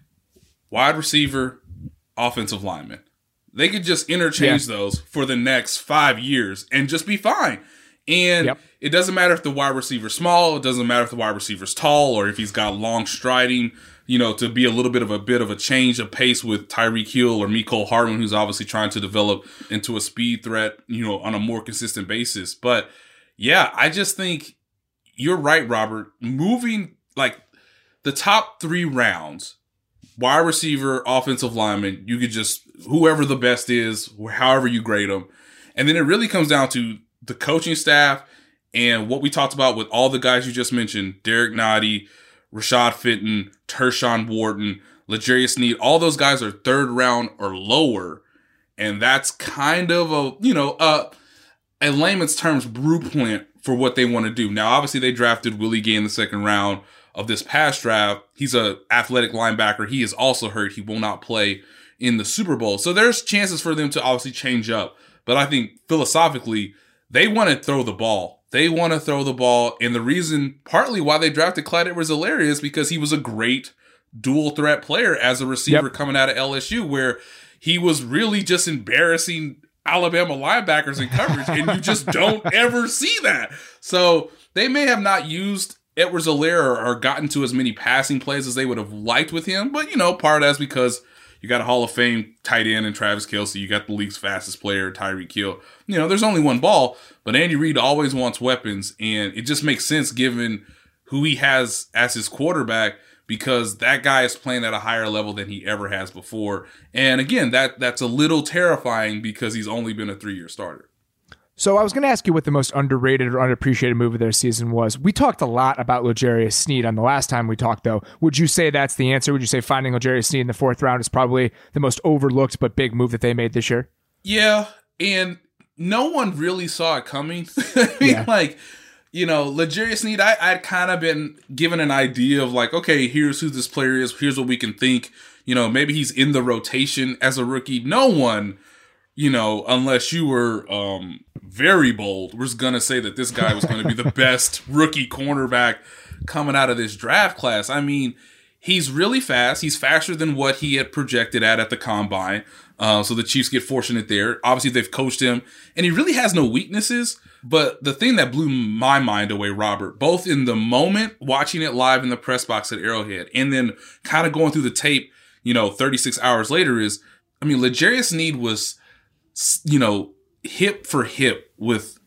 wide receiver, offensive lineman, they could just interchange yeah. those for the next five years and just be fine. And yep. it doesn't matter if the wide receiver's small, it doesn't matter if the wide receiver's tall, or if he's got long striding, you know, to be a little bit of a bit of a change of pace with Tyreek Hill or Mecole Hardman, who's obviously trying to develop into a speed threat, you know, on a more consistent basis. But yeah, I just think you're right, Robert. Moving like the top three rounds, wide receiver, offensive lineman, you could just, whoever the best is, however you grade them. And then it really comes down to the coaching staff and what we talked about with all the guys you just mentioned, Derek Nottie, Rashad Fenton, Tershawn Wharton, L'Jarius Sneed, all those guys are third round or lower. And that's kind of a, you know, a, a layman's terms blueprint for what they want to do. Now, obviously they drafted Willie Gay in the second round of this past draft. He's a athletic linebacker. He is also hurt. He will not play in the Super Bowl. So there's chances for them to obviously change up. But I think philosophically, they want to throw the ball. They want to throw the ball. And the reason, partly why they drafted Clyde Edwards-Helaire is because he was a great dual threat player as a receiver yep. coming out of L S U, where he was really just embarrassing Alabama linebackers in coverage. And you just don't ever see that. So they may have not used Edwards-Helaire or, or gotten to as many passing plays as they would have liked with him. But, you know, part of that's because you got a Hall of Fame tight end in Travis Kelce. You got the league's fastest player, Tyreek Hill. You know, there's only one ball, but Andy Reid always wants weapons, and it just makes sense given who he has as his quarterback, because that guy is playing at a higher level than he ever has before. And again, that that's a little terrifying because he's only been a three-year starter. So I was going to ask you what the most underrated or unappreciated move of their season was. We talked a lot about L'Jarius Sneed on the last time we talked, though. Would you say that's the answer? Would you say finding L'Jarius Sneed in the fourth round is probably the most overlooked but big move that they made this year? Yeah, and no one really saw it coming. I mean, yeah. like, you know, L'Jarius Sneed, I, I'd kind of been given an idea of like, okay, here's who this player is. Here's what we can think. You know, maybe he's in the rotation as a rookie. No one, you know, unless you were um, very bold, was going to say that this guy was going to be the best rookie cornerback coming out of this draft class. I mean, he's really fast. He's faster than what he had projected at at the combine. Uh, so the Chiefs get fortunate there. Obviously, they've coached him, and he really has no weaknesses. But the thing that blew my mind away, Robert, both in the moment, watching it live in the press box at Arrowhead, and then kind of going through the tape, you know, thirty-six hours later is, I mean, L'Jarius Sneed was, you know, hip for hip with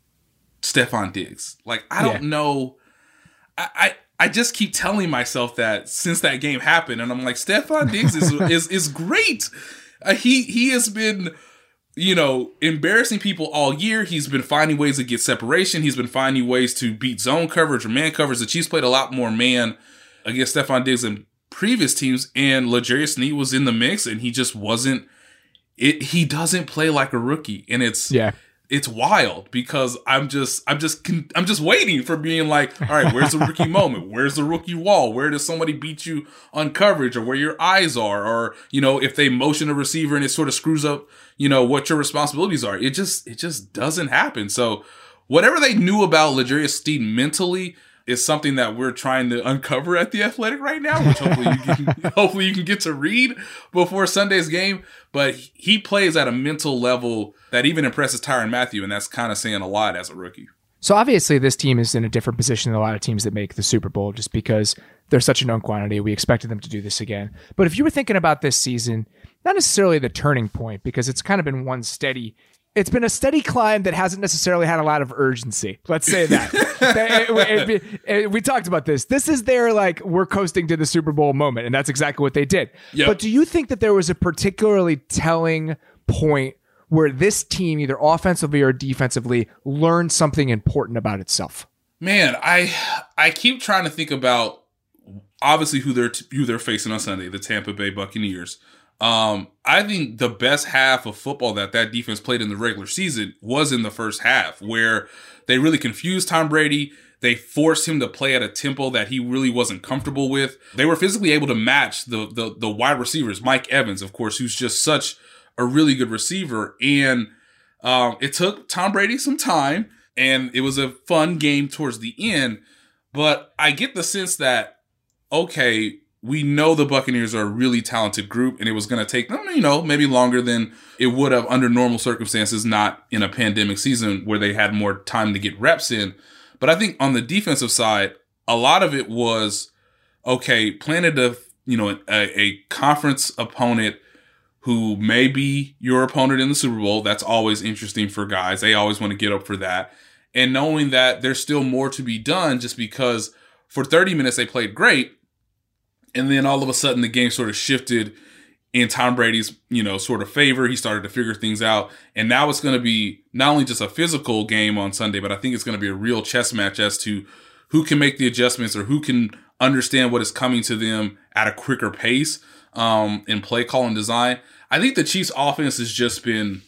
Stefon Diggs. Like, I don't yeah. know. I, I I just keep telling myself that since that game happened, and I'm like, Stefon Diggs is is is great. Uh, he he has been, you know, embarrassing people all year. He's been finding ways to get separation. He's been finding ways to beat zone coverage or man coverage. The Chiefs played a lot more man against Stefon Diggs than previous teams, and L'Jarius Sneed was in the mix, and he just wasn't. It he doesn't play like a rookie, and it's yeah. It's wild because I'm just, I'm just, I'm just waiting for being like, all right, where's the rookie moment? Where's the rookie wall? Where does somebody beat you on coverage, or where your eyes are, or, you know, if they motion a receiver and it sort of screws up, you know, what your responsibilities are. It just, it just doesn't happen. So whatever they knew about L'Jarius Sneed mentally is something that we're trying to uncover at The Athletic right now, which hopefully you can, hopefully you can get to read before Sunday's game. But he plays at a mental level that even impresses Tyrann Mathieu, and that's kind of saying a lot as a rookie. So obviously this team is in a different position than a lot of teams that make the Super Bowl just because they're such a known quantity. We expected them to do this again. But if you were thinking about this season, not necessarily the turning point, because it's kind of been one steady It's been a steady climb that hasn't necessarily had a lot of urgency. Let's say that. it, it, it, it, we talked about this. This is their, like, we're coasting to the Super Bowl moment, and that's exactly what they did. Yep. But do you think that there was a particularly telling point where this team, either offensively or defensively, learned something important about itself? Man, I I keep trying to think about, obviously, who they're who they're facing on Sunday, the Tampa Bay Buccaneers. Um, I think the best half of football that that defense played in the regular season was in the first half, where they really confused Tom Brady. They forced him to play at a tempo that he really wasn't comfortable with. They were physically able to match the the, the wide receivers, Mike Evans, of course, who's just such a really good receiver. And um, it took Tom Brady some time, and it was a fun game towards the end. But I get the sense that, okay, we know the Buccaneers are a really talented group, and it was going to take them, you know, maybe longer than it would have under normal circumstances, not in a pandemic season where they had more time to get reps in. But I think on the defensive side, a lot of it was, okay, planted a, you know, a, a conference opponent who may be your opponent in the Super Bowl. That's always interesting for guys. They always want to get up for that. And knowing that there's still more to be done, just because for thirty minutes they played great, and then all of a sudden the game sort of shifted in Tom Brady's, you know, sort of favor. He started to figure things out. And now it's going to be not only just a physical game on Sunday, but I think it's going to be a real chess match as to who can make the adjustments or who can understand what is coming to them at a quicker pace um, in play call and design. I think the Chiefs offense has just been...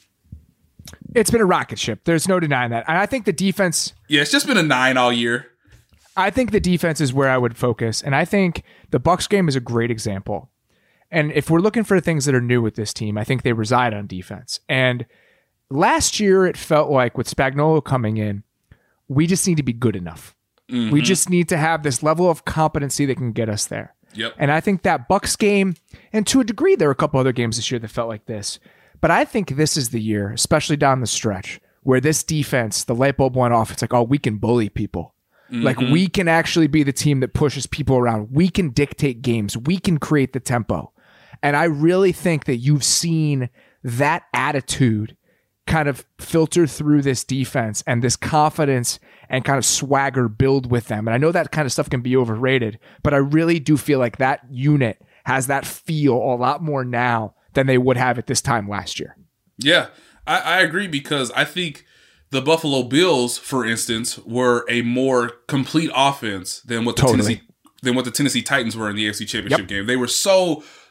It's been a rocket ship. There's no denying that. And I think the defense... Yeah, it's just been a nine all year. I think the defense is where I would focus. And I think the Bucs game is a great example. And if we're looking for things that are new with this team, I think they reside on defense. And last year, it felt like with Spagnuolo coming in, we just need to be good enough. Mm-hmm. We just need to have this level of competency that can get us there. Yep. And I think that Bucs game, and to a degree, there were a couple other games this year that felt like this. But I think this is the year, especially down the stretch, where this defense, the light bulb went off. It's like, oh, we can bully people. Mm-hmm. Like, we can actually be the team that pushes people around. We can dictate games. We can create the tempo. And I really think that you've seen that attitude kind of filter through this defense and this confidence and kind of swagger build with them. And I know that kind of stuff can be overrated, but I really do feel like that unit has that feel a lot more now than they would have at this time last year. Yeah, I, I agree, because I think the Buffalo Bills, for instance, were a more complete offense than what the Totally. Tennessee than what the Tennessee Titans were in the A F C Championship Yep. game. They were so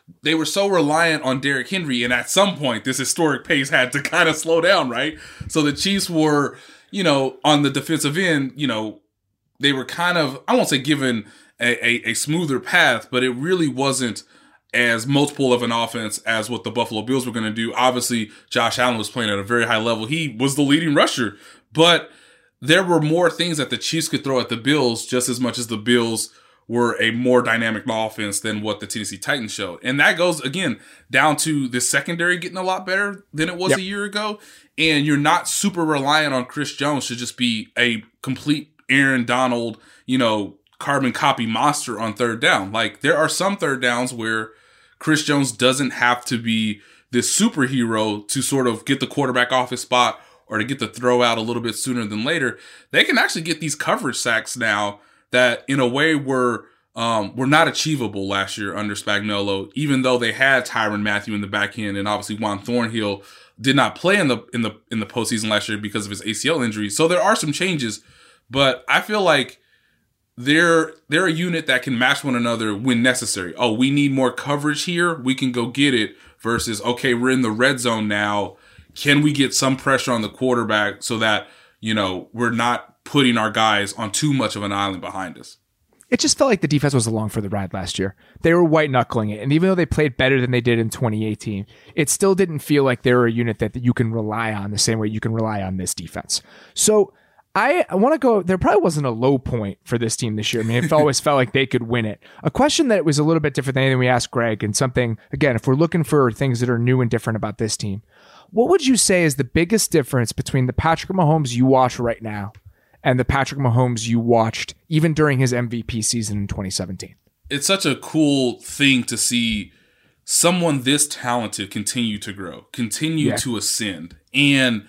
they were so reliant on Derrick Henry, and at some point, this historic pace had to kind of slow down, right? So the Chiefs were, you know, on the defensive end, you know, they were kind of, I won't say given a, a, a smoother path, but it really wasn't as multiple of an offense as what the Buffalo Bills were going to do. Obviously, Josh Allen was playing at a very high level. He was the leading rusher, but there were more things that the Chiefs could throw at the Bills just as much as the Bills were a more dynamic offense than what the Tennessee Titans showed. And that goes, again, down to the secondary getting a lot better than it was yep. a year ago. And you're not super reliant on Chris Jones to just be a complete Aaron Donald, you know, carbon copy monster on third down. Like, there are some third downs where Chris Jones doesn't have to be this superhero to sort of get the quarterback off his spot or to get the throw out a little bit sooner than later. They can actually get these coverage sacks now that in a way were um, were not achievable last year under Spagnuolo, even though they had Tyrann Mathieu in the back end, and obviously Juan Thornhill did not play in the in the in the postseason last year because of his A C L injury. So there are some changes, but I feel like they're they're a unit that can match one another when necessary. Oh, we need more coverage here, we can go get it, versus, okay, we're in the red zone now. Can we get some pressure on the quarterback so that, you know, we're not putting our guys on too much of an island behind us? It just felt like the defense was along for the ride last year. They were white knuckling it. And even though they played better than they did in twenty eighteen, it still didn't feel like they were a unit that, that you can rely on the same way you can rely on this defense. So I, I want to go, there probably wasn't a low point for this team this year. I mean, it always felt like they could win it. A question that was a little bit different than anything we asked Greg, and something, again, if we're looking for things that are new and different about this team, what would you say is the biggest difference between the Patrick Mahomes you watch right now and the Patrick Mahomes you watched even during his M V P season in twenty seventeen? It's such a cool thing to see someone this talented continue to grow, continue yeah. to ascend. And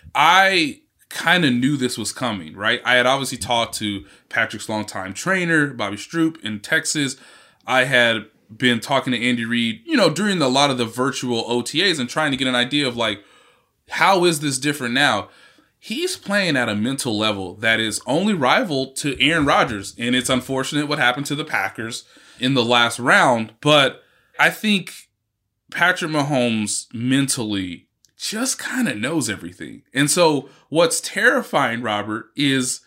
I kind of knew this was coming, right? I had obviously talked to Patrick's longtime trainer, Bobby Stroop, in Texas. I had been talking to Andy Reid, you know, during a lot of the virtual O T As and trying to get an idea of, like, how is this different now? He's playing at a mental level that is only rival to Aaron Rodgers. And it's unfortunate what happened to the Packers in the last round. But I think Patrick Mahomes mentally just kind of knows everything. And so what's terrifying, Robert, is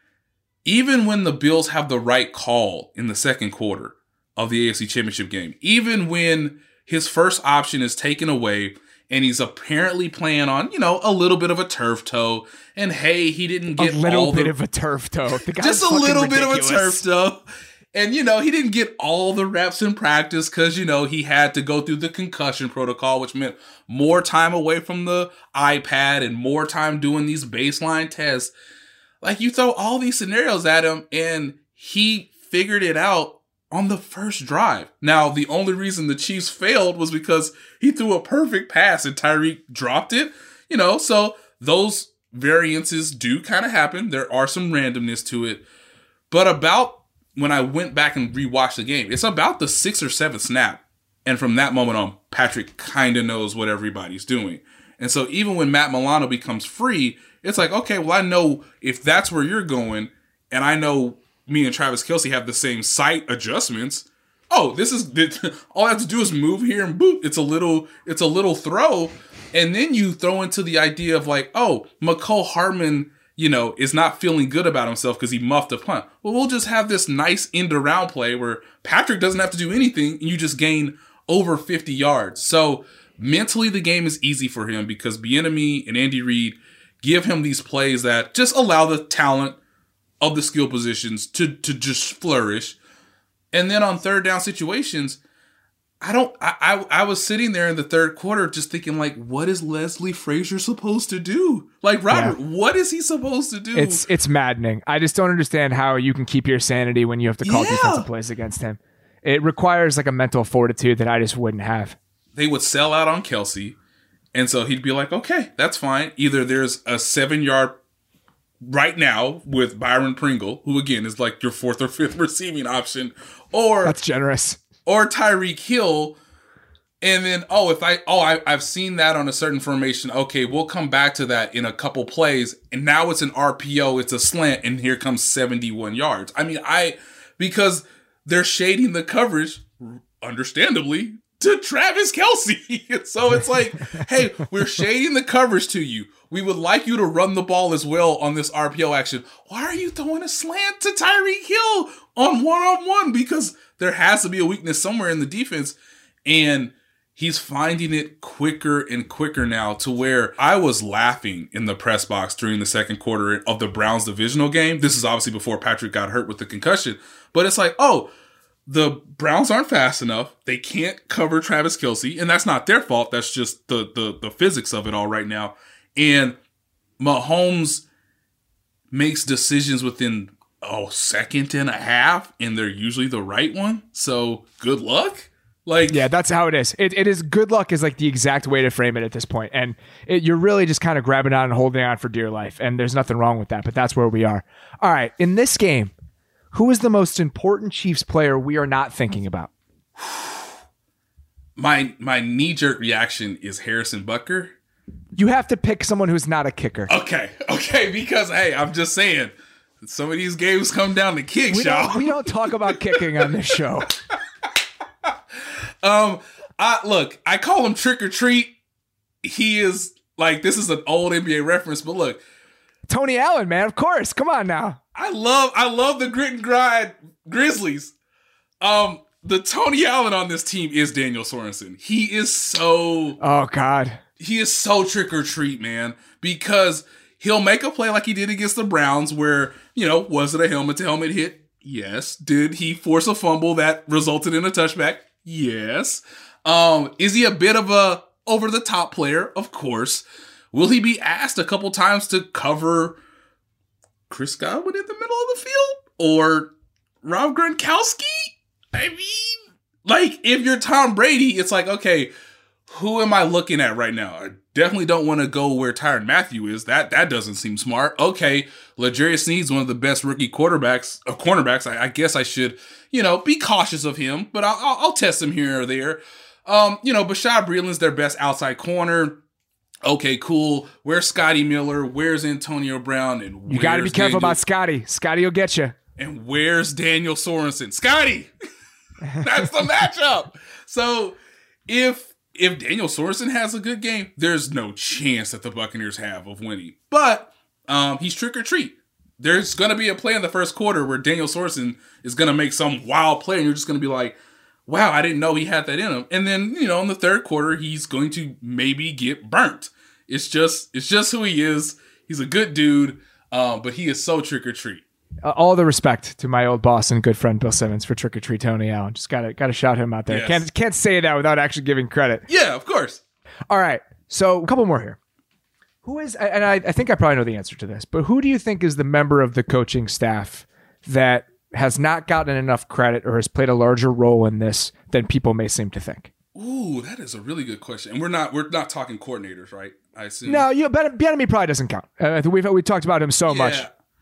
even when the Bills have the right call in the second quarter of the A F C Championship game, even when his first option is taken away and he's apparently playing on, you know, a little bit of a turf toe, and hey, he didn't get a little all bit the, of a turf toe. The guy's just a little ridiculous. bit of a turf toe. And, you know, he didn't get all the reps in practice because, you know, he had to go through the concussion protocol, which meant more time away from the iPad and more time doing these baseline tests. Like, you throw all these scenarios at him, and he figured it out on the first drive. Now, the only reason the Chiefs failed was because he threw a perfect pass and Tyreek dropped it. You know, so those variances do kind of happen. There are some randomness to it. But about when I went back and rewatched the game, it's about the sixth or seventh snap. And from that moment on, Patrick kind of knows what everybody's doing. And so even when Matt Milano becomes free, it's like, okay, well, I know if that's where you're going, and I know me and Travis Kelce have the same sight adjustments. Oh, this is, all I have to do is move here and boop. It's a little, it's a little throw. And then you throw into the idea of, like, oh, McCole Hardman, you know, is not feeling good about himself because he muffed a punt. Well, we'll just have this nice end around play where Patrick doesn't have to do anything and you just gain over fifty yards. So mentally, the game is easy for him because Bieniemy and Andy Reid give him these plays that just allow the talent of the skill positions to, to just flourish. And then on third down situations, I don't, I, I, I was sitting there in the third quarter just thinking, like, what is Leslie Frazier supposed to do? Like, Robert, yeah. what is he supposed to do? It's it's maddening. I just don't understand how you can keep your sanity when you have to call yeah. defensive plays against him. It requires like a mental fortitude that I just wouldn't have. They would sell out on Kelce. And so he'd be like, okay, that's fine. Either there's a seven yard right now with Byron Pringle, who again is like your fourth or fifth receiving option, or that's generous. Or Tyreek Hill, and then, oh, if I, oh, I, I've seen that on a certain formation. Okay, we'll come back to that in a couple plays. And now it's an R P O, it's a slant, and here comes seventy-one yards. I mean, I, because they're shading the coverage, understandably, to Travis Kelce. So it's like, hey, we're shading the coverage to you. We would like you to run the ball as well on this R P O action. Why are you throwing a slant to Tyreek Hill on one-on-one? Because there has to be a weakness somewhere in the defense. And he's finding it quicker and quicker now to where I was laughing in the press box during the second quarter of the Browns divisional game. This is obviously before Patrick got hurt with the concussion. But it's like, oh, the Browns aren't fast enough. They can't cover Travis Kelce. And that's not their fault. That's just the the, the physics of it all right now. And Mahomes makes decisions within a second and a half, and they're usually the right one. So good luck. Like, yeah, that's how it is. It, it is good luck is like the exact way to frame it at this point. And it, you're really just kind of grabbing on and holding on for dear life. And there's nothing wrong with that, but that's where we are. All right. In this game, who is the most important Chiefs player we are not thinking about? My, my knee-jerk reaction is Harrison Butker. You have to pick someone who's not a kicker. Okay, okay, because, hey, I'm just saying, some of these games come down to kicks, we y'all. Don't, we don't talk about kicking on this show. um, I look, I call him Trick or Treat. He is, like, this is an old N B A reference, but look. Tony Allen, man, of course. Come on now. I love, I love the grit and grind Grizzlies. Um, the Tony Allen on this team is Daniel Sorensen. He is so... Oh, God. He is so trick or treat, man, because he'll make a play like he did against the Browns where, you know, was it a helmet to helmet hit? Yes. Did he force a fumble that resulted in a touchback? Yes. Um, is he a bit of a over the top player? Of course. Will he be asked a couple times to cover Chris Godwin in the middle of the field or Rob Gronkowski? I mean, like, if you're Tom Brady, it's like, okay, who am I looking at right now? I definitely don't want to go where Tyrann Mathieu is. That that doesn't seem smart. Okay, L'Jarius Sneed's one of the best rookie quarterbacks, or cornerbacks. I, I guess I should, you know, be cautious of him, but I'll, I'll, I'll test him here or there. Um, you know, Bashaud Breeland's their best outside corner. Okay, cool. Where's Scotty Miller? Where's Antonio Brown? And you got to be careful Daniel- about Scotty. Scotty will get you. And where's Daniel Sorensen? Scotty! That's the matchup. So if if Daniel Sorensen has a good game, there's no chance that the Buccaneers have of winning. But um, he's trick or treat. There's going to be a play in the first quarter where Daniel Sorensen is going to make some wild play, and you're just going to be like, wow, I didn't know he had that in him. And then, you know, in the third quarter, he's going to maybe get burnt. It's just it's just who he is. He's a good dude, uh, but he is so trick or treat. Uh, all the respect to my old boss and good friend Bill Simmons for trick or treat Tony Allen. Just gotta gotta shout him out there. Yes. Can't can't say that without actually giving credit. Yeah, of course. All right, so a couple more here. Who is? And I, I think I probably know the answer to this, but who do you think is the member of the coaching staff that has not gotten enough credit or has played a larger role in this than people may seem to think? Ooh, that is a really good question. And we're not we're not talking coordinators, right? I assume. No, you Ben Bieniemy probably doesn't count. Uh, we've we talked about him so Yeah. much.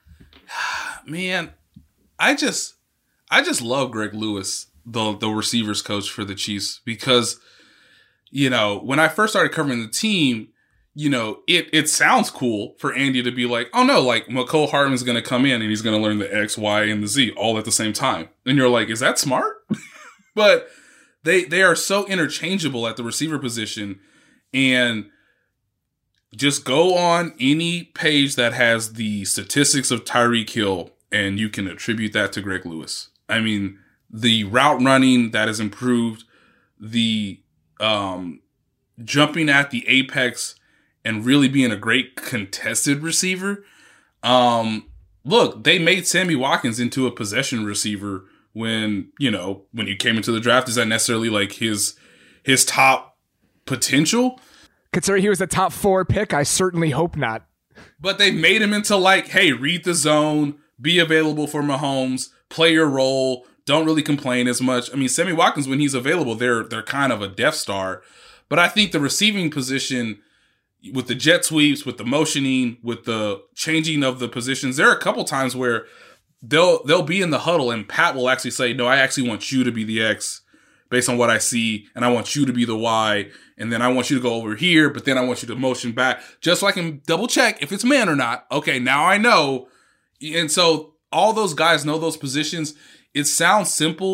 Man, I just I just love Greg Lewis, the the receivers coach for the Chiefs, because, you know, when I first started covering the team, you know, it it sounds cool for Andy to be like, oh no, like McCole Hardman's going to come in and he's going to learn the X, Y, and the Z all at the same time. And you're like, is that smart? But they they are so interchangeable at the receiver position, and just go on any page that has the statistics of Tyreek Hill and you can attribute that to Greg Lewis. I mean, the route running that has improved, the um, jumping at the apex and really being a great contested receiver. Um, look, they made Sammy Watkins into a possession receiver when, you know, when he came into the draft. Is that necessarily like his his top potential? Considering he was the top four pick, I certainly hope not. But they made him into like, hey, read the zone, be available for Mahomes, play your role, don't really complain as much. I mean, Sammy Watkins, when he's available, they're they're kind of a Death Star. But I think the receiving position, with the jet sweeps, with the motioning, with the changing of the positions, there are a couple times where they'll they'll be in the huddle and Pat will actually say, no, I actually want you to be the X based on what I see, and I want you to be the Y, and then I want you to go over here, but then I want you to motion back, just so I can double check if it's man or not. Okay, now I know. And so all those guys know those positions. It sounds simple,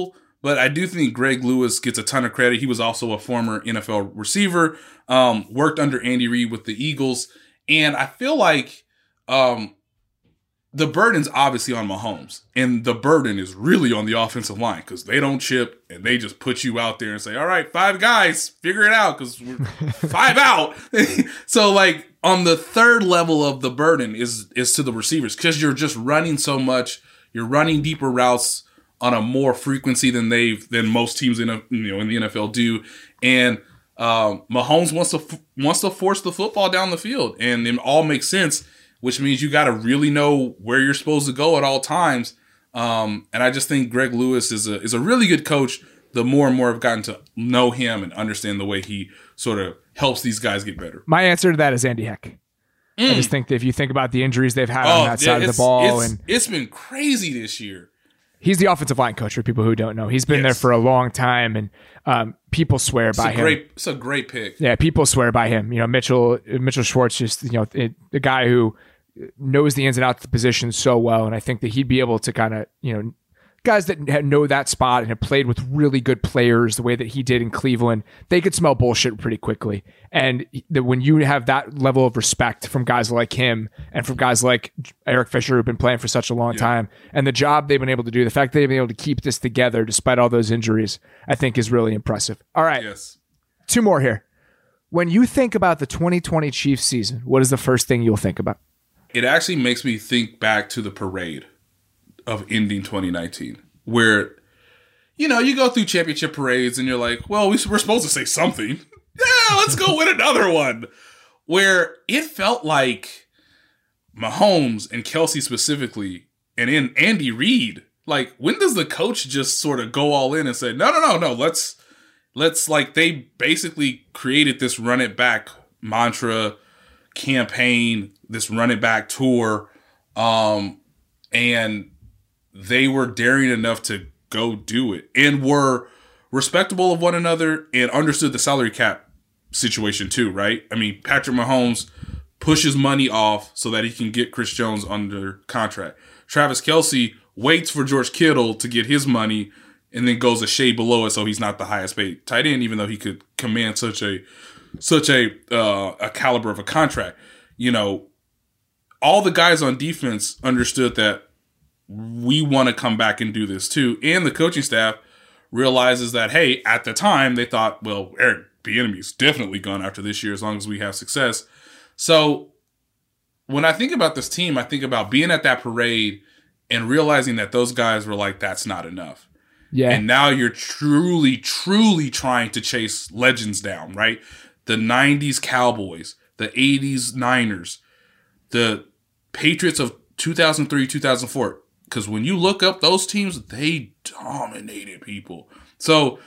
but I do think Greg Lewis gets a ton of credit. He was also a former N F L receiver, um, worked under Andy Reid with the Eagles. And I feel like um, the burden's obviously on Mahomes. And the burden is really on the offensive line because they don't chip and they just put you out there and say, all right, five guys, figure it out because we're five out. So, like, on the third level of the burden is is to the receivers because you're just running so much. You're running deeper routes on a more frequency than they've than most teams in a, you know in the N F L do, and um, Mahomes wants to wants to force the football down the field, and it all makes sense. Which means you got to really know where you're supposed to go at all times. Um, and I just think Greg Lewis is a is a really good coach. The more and more I've gotten to know him and understand the way he sort of helps these guys get better. My answer to that is Andy Heck. Mm. I just think that if you think about the injuries they've had oh, on that side of the ball, it's, and it's been crazy this year. He's the offensive line coach for people who don't know. He's been yes. there for a long time, and um, people swear it's by a him. Great, it's a great pick. Yeah, people swear by him. You know, Mitchell Mitchell Schwartz, just you know, it, the guy who knows the ins and outs of the position so well, and I think that he'd be able to kind of, you know, guys that know that spot and have played with really good players the way that he did in Cleveland, they could smell bullshit pretty quickly. And that when you have that level of respect from guys like him and from guys like Eric Fisher, who've been playing for such a long yeah. time, and the job they've been able to do, the fact that they've been able to keep this together despite all those injuries, I think is really impressive. All right. Yes. Two more here. When you think about the twenty twenty Chiefs season, what is the first thing you'll think about? It actually makes me think back to the parade of ending twenty nineteen, where, you know, you go through championship parades and you're like, well, we're supposed to say something. Yeah, let's go win another one. Where it felt like Mahomes and Kelsey specifically, and in Andy Reid, like, when does the coach just sort of go all in and say, no, no, no, no, let's, let's, like, they basically created this run it back mantra, campaign, this run it back tour, um, and they were daring enough to go do it and were respectable of one another and understood the salary cap situation too, right? I mean, Patrick Mahomes pushes money off so that he can get Chris Jones under contract. Travis Kelce waits for George Kittle to get his money and then goes a shade below it so he's not the highest paid tight end, even though he could command such a such a uh, a caliber of a contract. You know, all the guys on defense understood that we want to come back and do this too. And the coaching staff realizes that, hey, at the time they thought, well, Eric Bieniemy's definitely gone after this year as long as we have success. So when I think about this team, I think about being at that parade and realizing that those guys were like, that's not enough. Yeah. And now you're truly, truly trying to chase legends down, right? The nineties Cowboys, the eighties Niners, the Patriots of two thousand three, two thousand four. Because when you look up those teams, they dominated people. So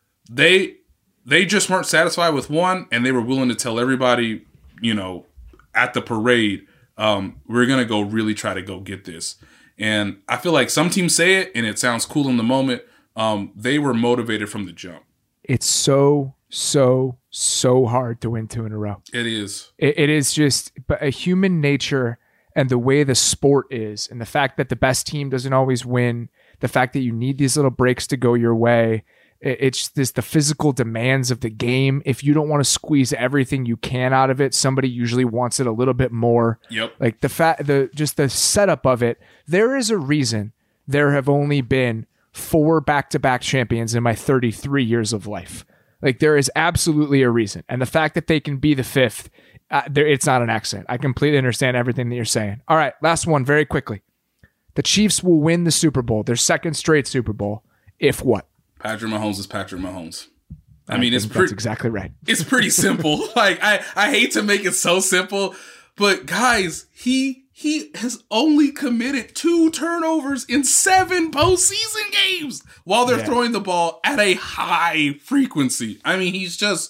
they they just weren't satisfied with one, and they were willing to tell everybody, you know, at the parade, um, we're going to go really try to go get this. And I feel like some teams say it, and it sounds cool in the moment. Um, they were motivated from the jump. It's so, so, so hard to win two in a row. It is. It, it is just but a human nature. And the way the sport is, and the fact that the best team doesn't always win, the fact that you need these little breaks to go your way, it's this the physical demands of the game. If you don't want to squeeze everything you can out of it, somebody usually wants it a little bit more. Yep. Like the fact, the just the setup of it. There is a reason there have only been four back-to-back champions in my thirty-three years of life. Like there is absolutely a reason, and the fact that they can be the fifth. Uh, there, it's not an accident. I completely understand everything that you're saying. All right, last one very quickly. The Chiefs will win the Super Bowl, their second straight Super Bowl, if what? Patrick Mahomes is Patrick Mahomes. I, I mean, it's pretty, pre- that's exactly right. It's pretty simple. Like I, I hate to make it so simple, but guys, he he has only committed two turnovers in seven postseason games while they're yeah. throwing the ball at a high frequency. I mean, he's just.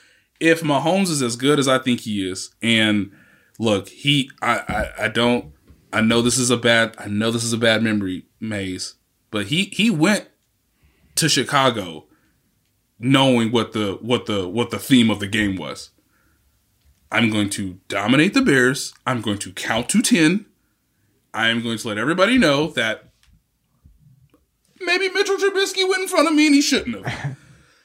If Mahomes is as good as I think he is, and look, he, I, I, I don't, I know this is a bad, I know this is a bad memory, Maze, but he, he went to Chicago knowing what the, what the, what the theme of the game was. I'm going to dominate the Bears. I'm going to count to ten. I am going to let everybody know that maybe Mitchell Trubisky went in front of me and he shouldn't have.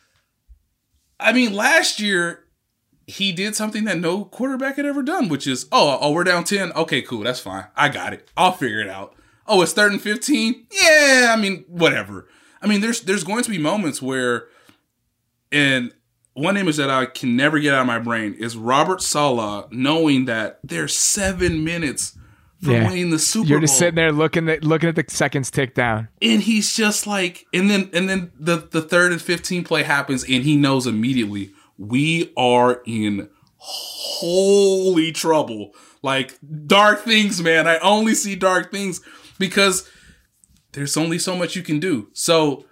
I mean, last year, he did something that no quarterback had ever done, which is, oh, oh, we're down ten? Okay, cool, that's fine. I got it. I'll figure it out. Oh, it's third and fifteen? Yeah, I mean, whatever. I mean, there's there's going to be moments where, and one image that I can never get out of my brain is Robert Saleh knowing that there's seven minutes from Yeah. winning the Super Bowl. You're just sitting there looking at looking at the seconds tick down. And he's just like, and then and then the, the third and fifteen play happens, and he knows immediately we are in holy trouble. Like, dark things, man. I only see dark things because there's only so much you can do. So,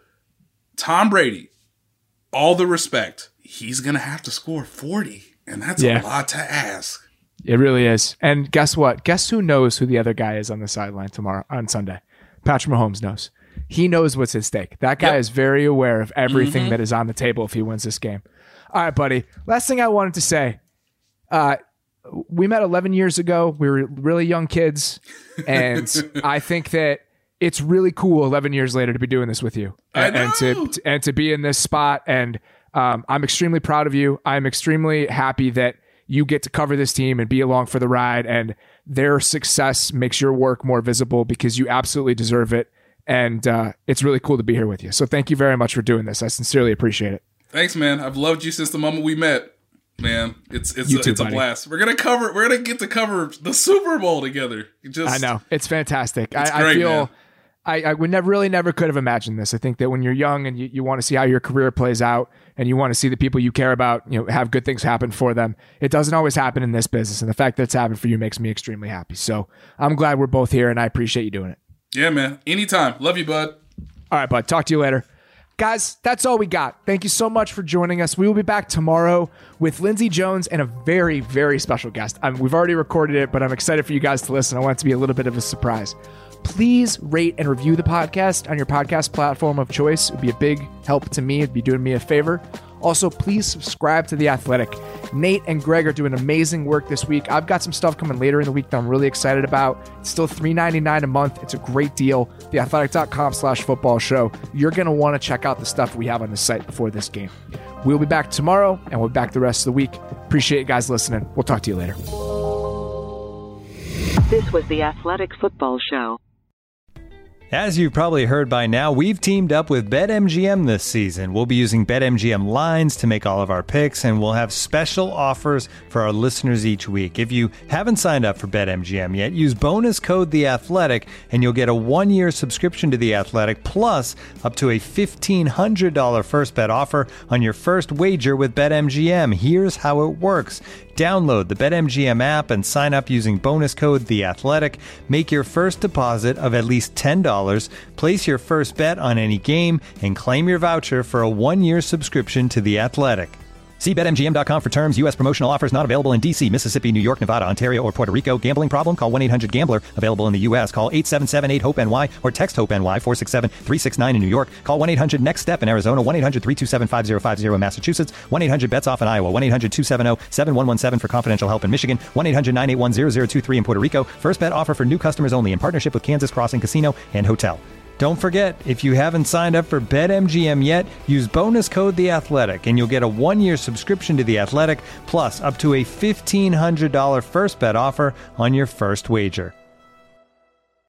Tom Brady, all the respect, he's going to have to score forty, and that's Yeah. a lot to ask. It really is. And guess what? Guess who knows who the other guy is on the sideline tomorrow on Sunday? Patrick Mahomes knows. He knows what's at stake. That guy Yep. is very aware of everything Mhm. that is on the table if he wins this game. All right, buddy. Last thing I wanted to say. Uh, we met eleven years ago. We were really young kids. And I think that it's really cool eleven years later to be doing this with you. I And, and to and to be in this spot. And um, I'm extremely proud of you. I'm extremely happy that you get to cover this team and be along for the ride, and their success makes your work more visible because you absolutely deserve it. And uh, it's really cool to be here with you. So thank you very much for doing this. I sincerely appreciate it. Thanks, man. I've loved you since the moment we met. Man, it's it's You a, too, it's a buddy. blast. We're gonna cover. We're gonna get to cover the Super Bowl together. It just I know. It's fantastic. It's I, I great, feel man. I, I would never really never could have imagined this. I think that when you're young and you, you want to see how your career plays out and you want to see the people you care about, you know, have good things happen for them. It doesn't always happen in this business. And the fact that it's happened for you makes me extremely happy. So I'm glad we're both here and I appreciate you doing it. Yeah, man. Anytime. Love you, bud. All right, bud. Talk to you later. Guys, that's all we got. Thank you so much for joining us. We will be back tomorrow with Lindsey Jones and a very, very special guest. I mean, we've already recorded it, but I'm excited for you guys to listen. I want it to be a little bit of a surprise. Please rate and review the podcast on your podcast platform of choice. It would be a big help to me. It'd be doing me a favor. Also, please subscribe to The Athletic. Nate and Greg are doing amazing work this week. I've got some stuff coming later in the week that I'm really excited about. It's still three ninety-nine a month. It's a great deal. theathletic.com slash football show. You're going to want to check out the stuff we have on the site before this game. We'll be back tomorrow, and we'll be back the rest of the week. Appreciate you guys listening. We'll talk to you later. This was the Athletic Football Show. As you've probably heard by now, we've teamed up with BetMGM this season. We'll be using BetMGM lines to make all of our picks, and we'll have special offers for our listeners each week. If you haven't signed up for BetMGM yet, use bonus code The Athletic, and you'll get a one-year subscription to The Athletic, plus up to a fifteen hundred dollars first bet offer on your first wager with BetMGM. Here's how it works. Download the BetMGM app and sign up using bonus code The Athletic. Make your first deposit of at least ten dollars. Place your first bet on any game and claim your voucher for a one-year subscription to The Athletic. See Bet M G M dot com for terms. U S promotional offers not available in D C, Mississippi, New York, Nevada, Ontario, or Puerto Rico. Gambling problem? Call one eight hundred gambler. Available in the U S. Call eight seven seven eight hope N Y or text HOPE-NY four six seven three six nine in New York. Call one eight hundred next step in Arizona. one eight hundred three two seven five zero five zero in Massachusetts. one eight hundred bets off in Iowa. one eight hundred two seven zero seven one one seven for confidential help in Michigan. one eight hundred nine eight one zero zero two three in Puerto Rico. First bet offer for new customers only in partnership with Kansas Crossing Casino and Hotel. Don't forget, if you haven't signed up for BetMGM yet, use bonus code The Athletic, and you'll get a one-year subscription to The Athletic, plus up to a fifteen hundred dollars first bet offer on your first wager.